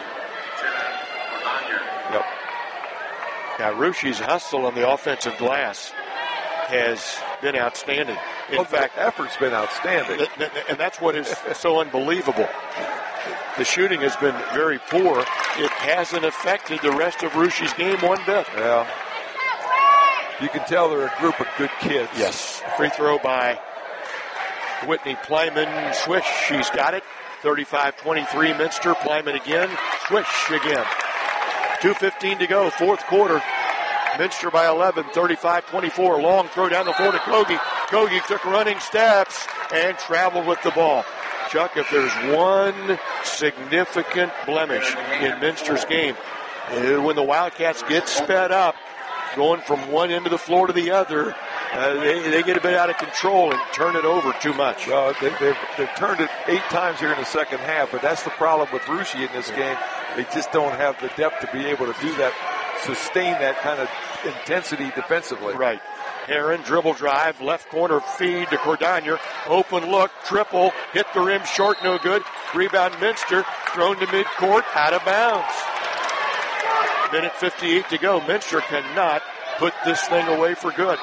Yep. Now, Russia's hustle on the offensive glass has been outstanding. In well, fact, the effort's been outstanding. Th- th- and that's what is so unbelievable. The shooting has been very poor. It hasn't affected the rest of Russia's game one bit. Yeah. You can tell they're a group of good kids. Yes. Free throw by Whitney Plyman. Swish, she's got it. thirty-five twenty-three Minster. Plyman again. Swish again. two fifteen to go, fourth quarter. Minster by eleven, thirty-five twenty-four. Long throw down the floor to Kogi. Kogi took running steps and traveled with the ball. Chuck, if there's one significant blemish in Minster's game, when the Wildcats get sped up, going from one end of the floor to the other, Uh, they, they get a bit out of control and turn it over too much. Well, they, they've, they've turned it eight times here in the second half, but that's the problem with Russia in this game. They just don't have the depth to be able to do that, sustain that kind of intensity defensively. Right. Heron, dribble drive, left corner feed to Cordonier. Open look, triple, hit the rim short, no good. Rebound Minster, thrown to midcourt, out of bounds. Minute fifty-eight to go. Minster cannot put this thing away for good.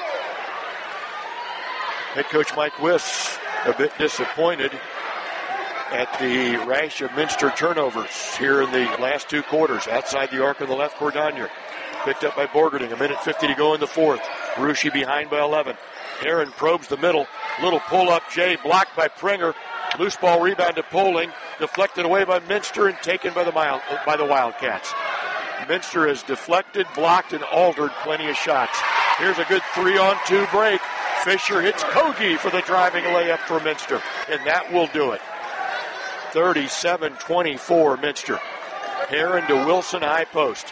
Head coach Mike Wiss a bit disappointed at the rash of Minster turnovers here in the last two quarters. Outside the arc of the left, Cordonier. Picked up by Borgerding. A minute fifty to go in the fourth. Russia behind by eleven. Heron probes the middle. Little pull-up J blocked by Pringer. Loose ball rebound to Poling. Deflected away by Minster and taken by the, Mild, by the Wildcats. Minster has deflected, blocked, and altered plenty of shots. Here's a good three-on-two break. Fisher hits Kogi for the driving layup for Minster, and that will do it. thirty-seven twenty-four Minster. Heron to Wilson, high post.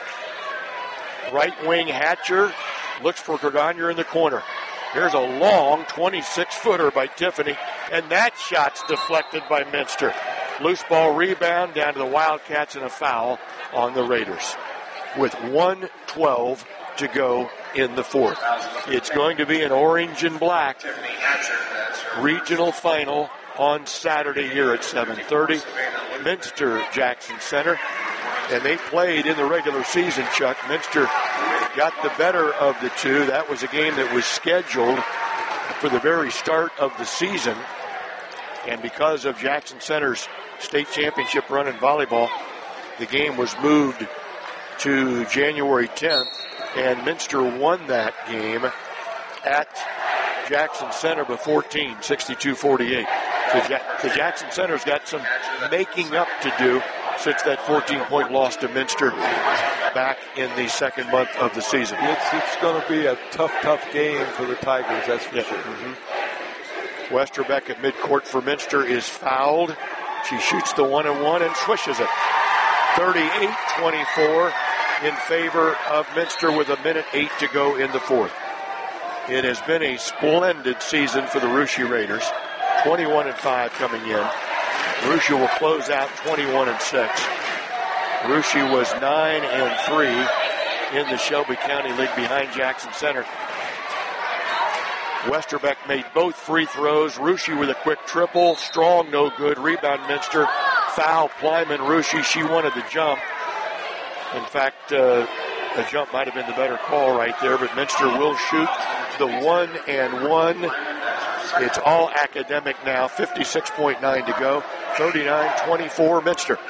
Right wing Hatcher looks for Cordonier in the corner. Here's a long twenty-six footer by Tiffany, and that shot's deflected by Minster. Loose ball rebound down to the Wildcats and a foul on the Raiders with one twelve to go in the fourth. It's going to be an orange and black regional final on Saturday here at seven thirty. Minster Jackson Center. And they played in the regular season, Chuck. Minster got the better of the two. That was a game that was scheduled for the very start of the season. And because of Jackson Center's state championship run in volleyball, the game was moved to January tenth. And Minster won that game at Jackson Center by fourteen, sixty-two forty-eight. So, ja- so Jackson Center's got some making up to do since that fourteen-point loss to Minster back in the second month of the season. It's, it's going to be a tough, tough game for the Tigers, that's for yeah. sure. Mm-hmm. Westerbeck at midcourt for Minster is fouled. She shoots the one and one and swishes it. thirty-eight twenty-four in favor of Minster with a minute eight to go in the fourth. It has been a splendid season for the Russia Raiders. twenty-one and five coming in. Russia will close out twenty-one and six. Russia was nine and three in the Shelby County League behind Jackson Center. Westerbeck made both free throws. Russia with a quick triple. Strong, no good. Rebound Minster. Foul Plyman. Russia, she wanted the jump. In fact, uh, the jump might have been the better call right there, but Minster will shoot the one and one. It's all academic now. fifty-six point nine to go. thirty-nine twenty-four Minster.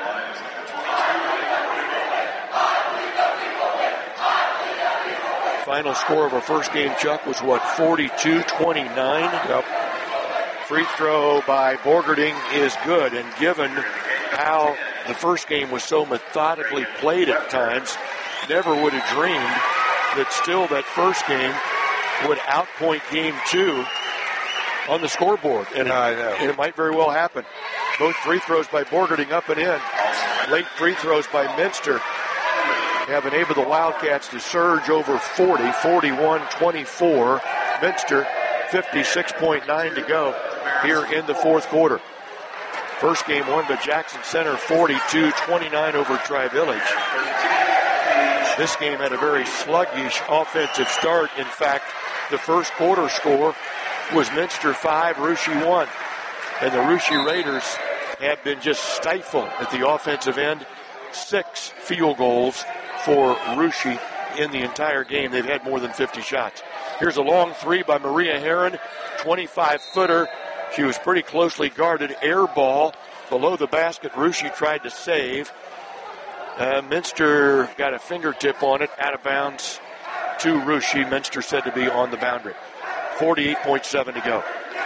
Final score of our first game, Chuck, was what, forty-two twenty-nine? Yep. Free throw by Borgerding is good, and given how the first game was so methodically played at times, never would have dreamed that still that first game would outpoint game two on the scoreboard. And, I know. and it might very well happen. Both free throws by Borgerding up and in. Late free throws by Minster have enabled the Wildcats to surge over forty, forty-one twenty-four. Minster, fifty-six point nine to go here in the fourth quarter. First game won by Jackson Center, forty-two twenty-nine over Tri-Village. This game had a very sluggish offensive start. In fact, the first quarter score was Minster five, Russia one. And the Russia Raiders have been just stifled at the offensive end. Six field goals for Russia in the entire game. They've had more than fifty shots. Here's a long three by Maria Heron, twenty-five footer. She was pretty closely guarded. Air ball below the basket. Russia tried to save. Uh, Minster got a fingertip on it, out of bounds to Russia. Minster said to be on the boundary. forty-eight point seven to go.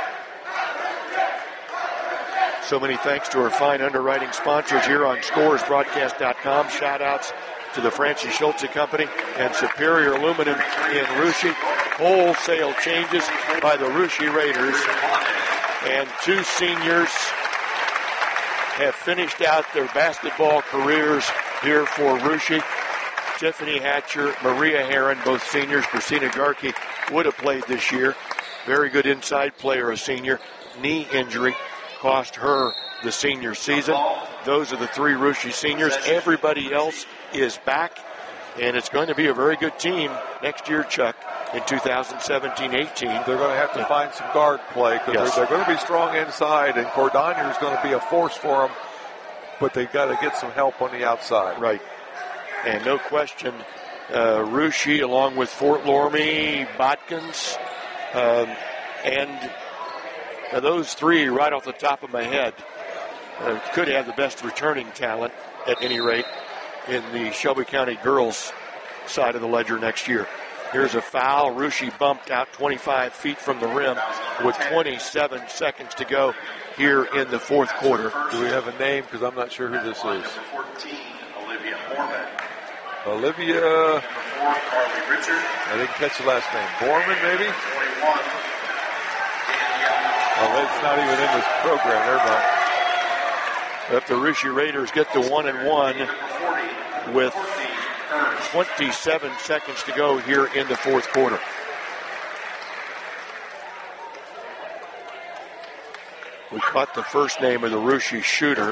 So many thanks to our fine underwriting sponsors here on Scores Broadcast dot com. Shout outs to the Francis Schultze Company and Superior Aluminum in Russia. Wholesale changes by the Russia Raiders. And two seniors have finished out their basketball careers here for Russia. Tiffany Hatcher, Maria Herron, both seniors. Christina Garkey would have played this year. Very good inside player, a senior. Knee injury cost her the senior season. Those are the three Russia seniors. Everybody else is back, and it's going to be a very good team next year, Chuck, in two thousand seventeen eighteen. They're going to have to find some guard play because Yes. they're, they're going to be strong inside, and Cordonier is going to be a force for them, but they've got to get some help on the outside. Right. And no question, uh, Russia, along with Fort Loramie, Botkins, um, and uh, those three right off the top of my head uh, could have the best returning talent at any rate in the Shelby County girls side of the ledger next year. Here's a foul. Russia bumped out twenty-five feet from the rim with twenty-seven seconds to go here in the fourth quarter. Do we have a name? Because I'm not sure who this is. fourteen, Olivia Mormon. Olivia, Carly Richard. I didn't catch the last name. Borman, maybe? twenty-one, Oh, it's not even in this program. Never mind. If the Russia Raiders get to one and one with twenty-seven seconds to go here in the fourth quarter. We caught the first name of the Russia shooter,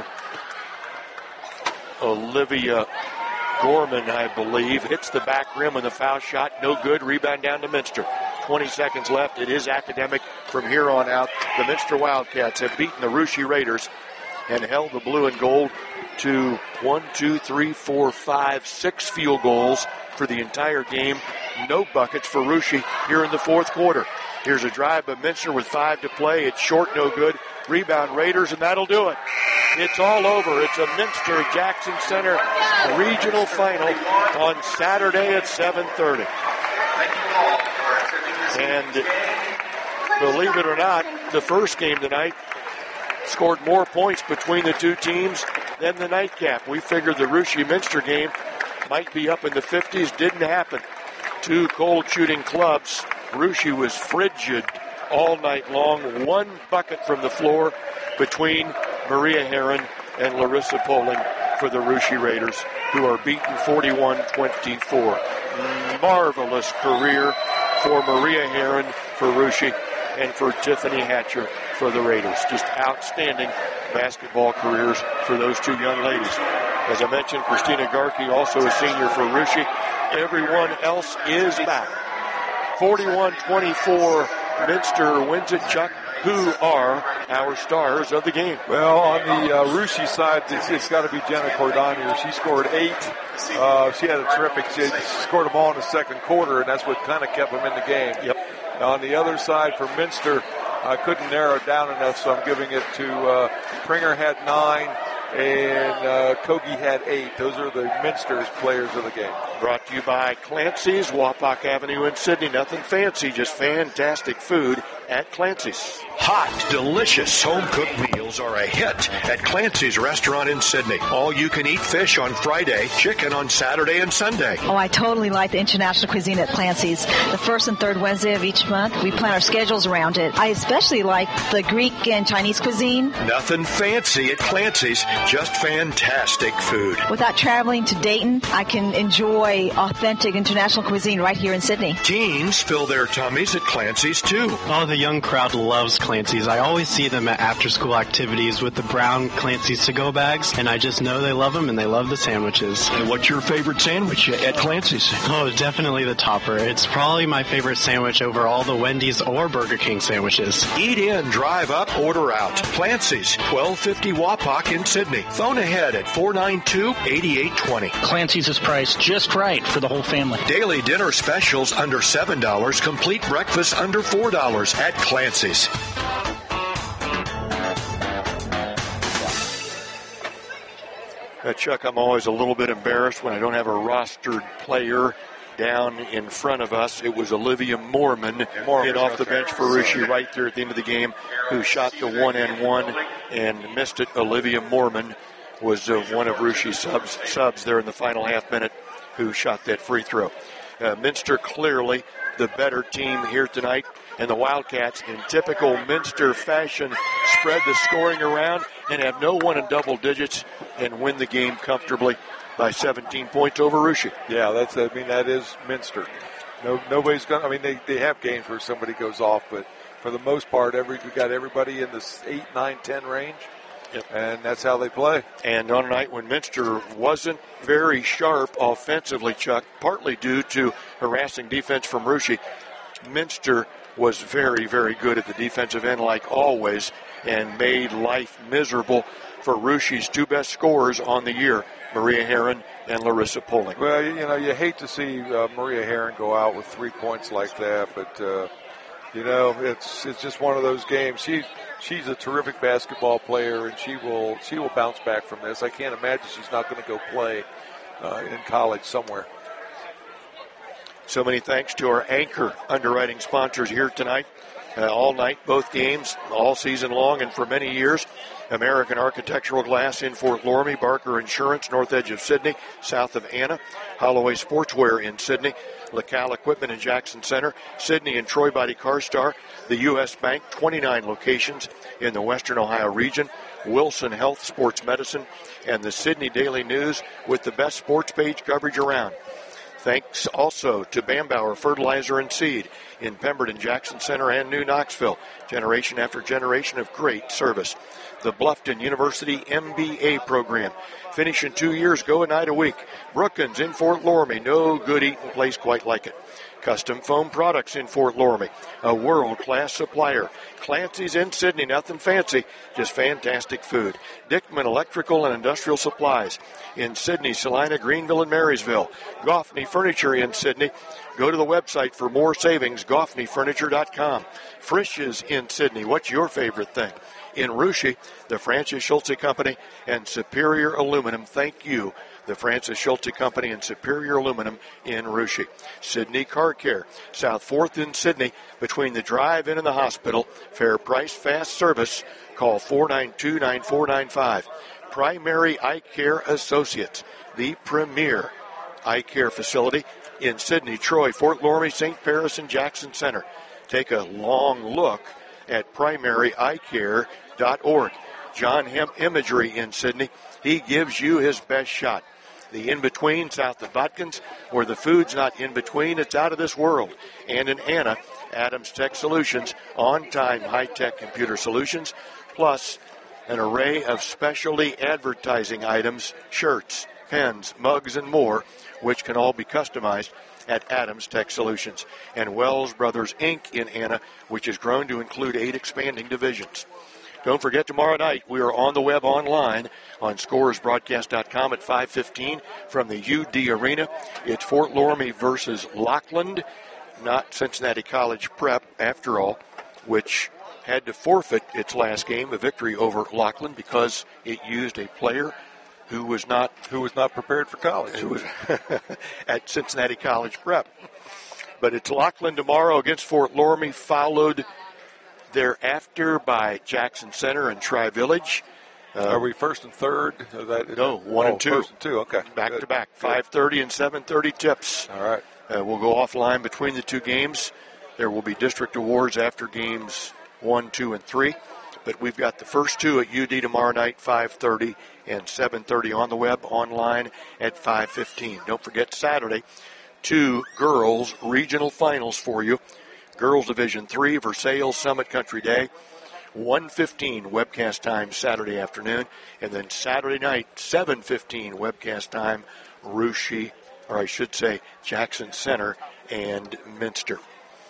Olivia Gorman, I believe. Hits the back rim on the foul shot. No good. Rebound down to Minster. twenty seconds left. It is academic from here on out. The Minster Wildcats have beaten the Russia Raiders and held the blue and gold to one, two, three, four, five, six field goals for the entire game. No buckets for Russia here in the fourth quarter. Here's a drive by Minster with five to play. It's short, no good. Rebound Raiders, and that'll do it. It's all over. It's a Minster Jackson Center regional final on Saturday at seven thirty. And believe it or not, the first game tonight scored more points between the two teams than the nightcap. We figured the Russia-Minster game might be up in the fifties. Didn't happen. Two cold shooting clubs. Russia was frigid all night long. One bucket from the floor between Maria Herron and Larissa Poling for the Russia Raiders, who are beaten forty-one twenty-four. Marvelous career for Maria Herron for Russia and for Tiffany Hatcher for the Raiders. Just outstanding basketball careers for those two young ladies. As I mentioned, Christina Garkey, also a senior for Russia. Everyone else is back. forty-one twenty-four, Minster wins it. Chuck, who are our stars of the game? Well, on the uh, Russia side, it's, it's got to be Jenna Cordonier. She scored eight. Uh, she had a terrific, she, she scored them all in the second quarter, and that's what kind of kept them in the game. Yep. Now, on the other side for Minster, I couldn't narrow it down enough, so I'm giving it to uh, Pringer had nine, and uh, Kogi had eight. Those are the Minster's players of the game. Brought to you by Clancy's, Wapak Avenue in Sydney. Nothing fancy, just fantastic food at Clancy's. Hot, delicious home-cooked meals are a hit at Clancy's Restaurant in Sydney. All-you-can-eat fish on Friday, chicken on Saturday and Sunday. Oh, I totally like the international cuisine at Clancy's. The first and third Wednesday of each month, we plan our schedules around it. I especially like the Greek and Chinese cuisine. Nothing fancy at Clancy's, just fantastic food. Without traveling to Dayton, I can enjoy authentic international cuisine right here in Sydney. Teens fill their tummies at Clancy's, too. Oh, the young crowd loves Clancy's. I always see them at after-school activities with the brown Clancy's to-go bags, and I just know they love them and they love the sandwiches. And what's your favorite sandwich at Clancy's? Oh, definitely the topper. It's probably my favorite sandwich over all the Wendy's or Burger King sandwiches. Eat in, drive up, order out. Clancy's, twelve fifty Wapak in Sydney. Phone ahead at four nine two, eight eight two zero. Clancy's is priced just right for the whole family. Daily dinner specials under seven dollars. Complete breakfast under four dollars at Clancy's. Uh, Chuck, I'm always a little bit embarrassed when I don't have a rostered player down in front of us. It was Olivia Moorman, hit off the bench for Russia right there at the end of the game, who shot the one and one and missed it. Olivia Moorman was uh, one of Russia's subs, subs there in the final half minute who shot that free throw. Uh, Minster clearly the better team here tonight, and the Wildcats, in typical Minster fashion, spread the scoring around and have no one in double digits and win the game comfortably. by seventeen points over Russia. Yeah, that's. I mean, that is Minster. No, nobody's going. I mean, they, they have games where somebody goes off, but for the most part, every we got everybody in this eight, nine, ten range. Yep. And that's how they play. And on a night when Minster wasn't very sharp offensively, Chuck, partly due to harassing defense from Russia, Minster was very, very good at the defensive end like always and made life miserable for Russia's two best scorers on the year, Maria Herron and Larissa Poling. Well, you know, you hate to see uh, Maria Herron go out with three points like that, but, uh, you know, it's it's just one of those games. She, she's a terrific basketball player, and she will she will bounce back from this. I can't imagine she's not going to go play uh, in college somewhere. So many thanks to our anchor underwriting sponsors here tonight, uh, all night, both games, all season long, and for many years. American Architectural Glass in Fort Loramie, Barker Insurance, north edge of Sydney, south of Anna, Holloway Sportswear in Sydney, LaCal Equipment in Jackson Center, Sydney and Troy Body Car Star, the U S Bank, twenty-nine locations in the Western Ohio region, Wilson Health Sports Medicine, and the Sydney Daily News with the best sports page coverage around. Thanks also to Bambauer Fertilizer and Seed in Pemberton, Jackson Center, and New Knoxville. Generation after generation of great service. The Bluffton University M B A program. Finish in two years, go a night a week. Brookins in Fort Loramie. No good eating place quite like it. Custom Foam Products in Fort Loramie, a world-class supplier. Clancy's in Sydney, nothing fancy, just fantastic food. Dickman Electrical and Industrial Supplies in Sydney, Salina, Greenville, and Marysville. Goffney Furniture in Sydney. Go to the website for more savings, goffney furniture dot com. Frisch's in Sydney. What's your favorite thing? In Russia, the Francis Schulze Company and Superior Aluminum. Thank you, the Francis Schulze Company and Superior Aluminum in Russia. Sydney Car Care, South fourth in Sydney, between the drive-in and the hospital. Fair price, fast service. Call four nine two, nine four nine five. Primary Eye Care Associates, the premier eye care facility in Sydney, Troy, Fort Loramie, Saint Paris, and Jackson Center. Take a long look at primary eye care dot org. John Hemp Imagery in Sydney. He gives you his best shot. The in-between south of Watkins, where the food's not in-between, it's out of this world. And in Anna, Adams Tech Solutions, on-time high-tech computer solutions, plus an array of specialty advertising items, shirts, pens, mugs, and more, which can all be customized at Adams Tech Solutions. And Wells Brothers, Incorporated in Anna, which has grown to include eight expanding divisions. Don't forget, tomorrow night, we are on the web online on scores broadcast dot com at five fifteen from the U D Arena. It's Fort Loramie versus Lockland, not Cincinnati College Prep, after all, which had to forfeit its last game, a victory over Lockland, because it used a player who was not who was not prepared for college. Who was at Cincinnati College Prep. But it's Lockland tomorrow against Fort Loramie, followed thereafter by Jackson Center and Tri-Village. Uh, Are we first and third? Is that, is no, one oh, and two. First and two, okay. Back Good. to back, five thirty and seven thirty tips. All right. Uh, we'll go offline between the two games. There will be district awards after games one, two, and three. But we've got the first two at U D tomorrow night, five thirty and seven thirty on the web, online at five fifteen. Don't forget Saturday, two girls regional finals for you. Girls Division three, Versailles Summit Country Day, one fifteen webcast time Saturday afternoon, and then Saturday night, seven fifteen webcast time, Russia, or I should say Jackson Center and Minster.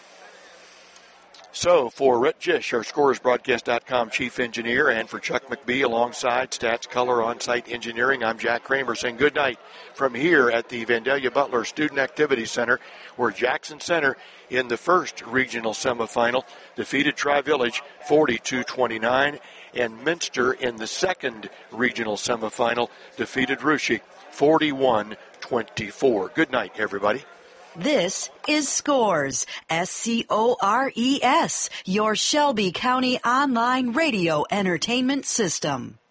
So for Rhett Jish, our scores broadcast dot com chief engineer, and for Chuck McBee alongside Stats Color On-Site Engineering, I'm Jack Kramer saying good night from here at the Vandalia Butler Student Activity Center, where Jackson Center in the first regional semifinal defeated Tri-Village forty-two twenty-nine, and Minster in the second regional semifinal defeated Russia forty-one twenty-four. Good night, everybody. This is Scores, S C O R E S, your Shelby County online radio entertainment system.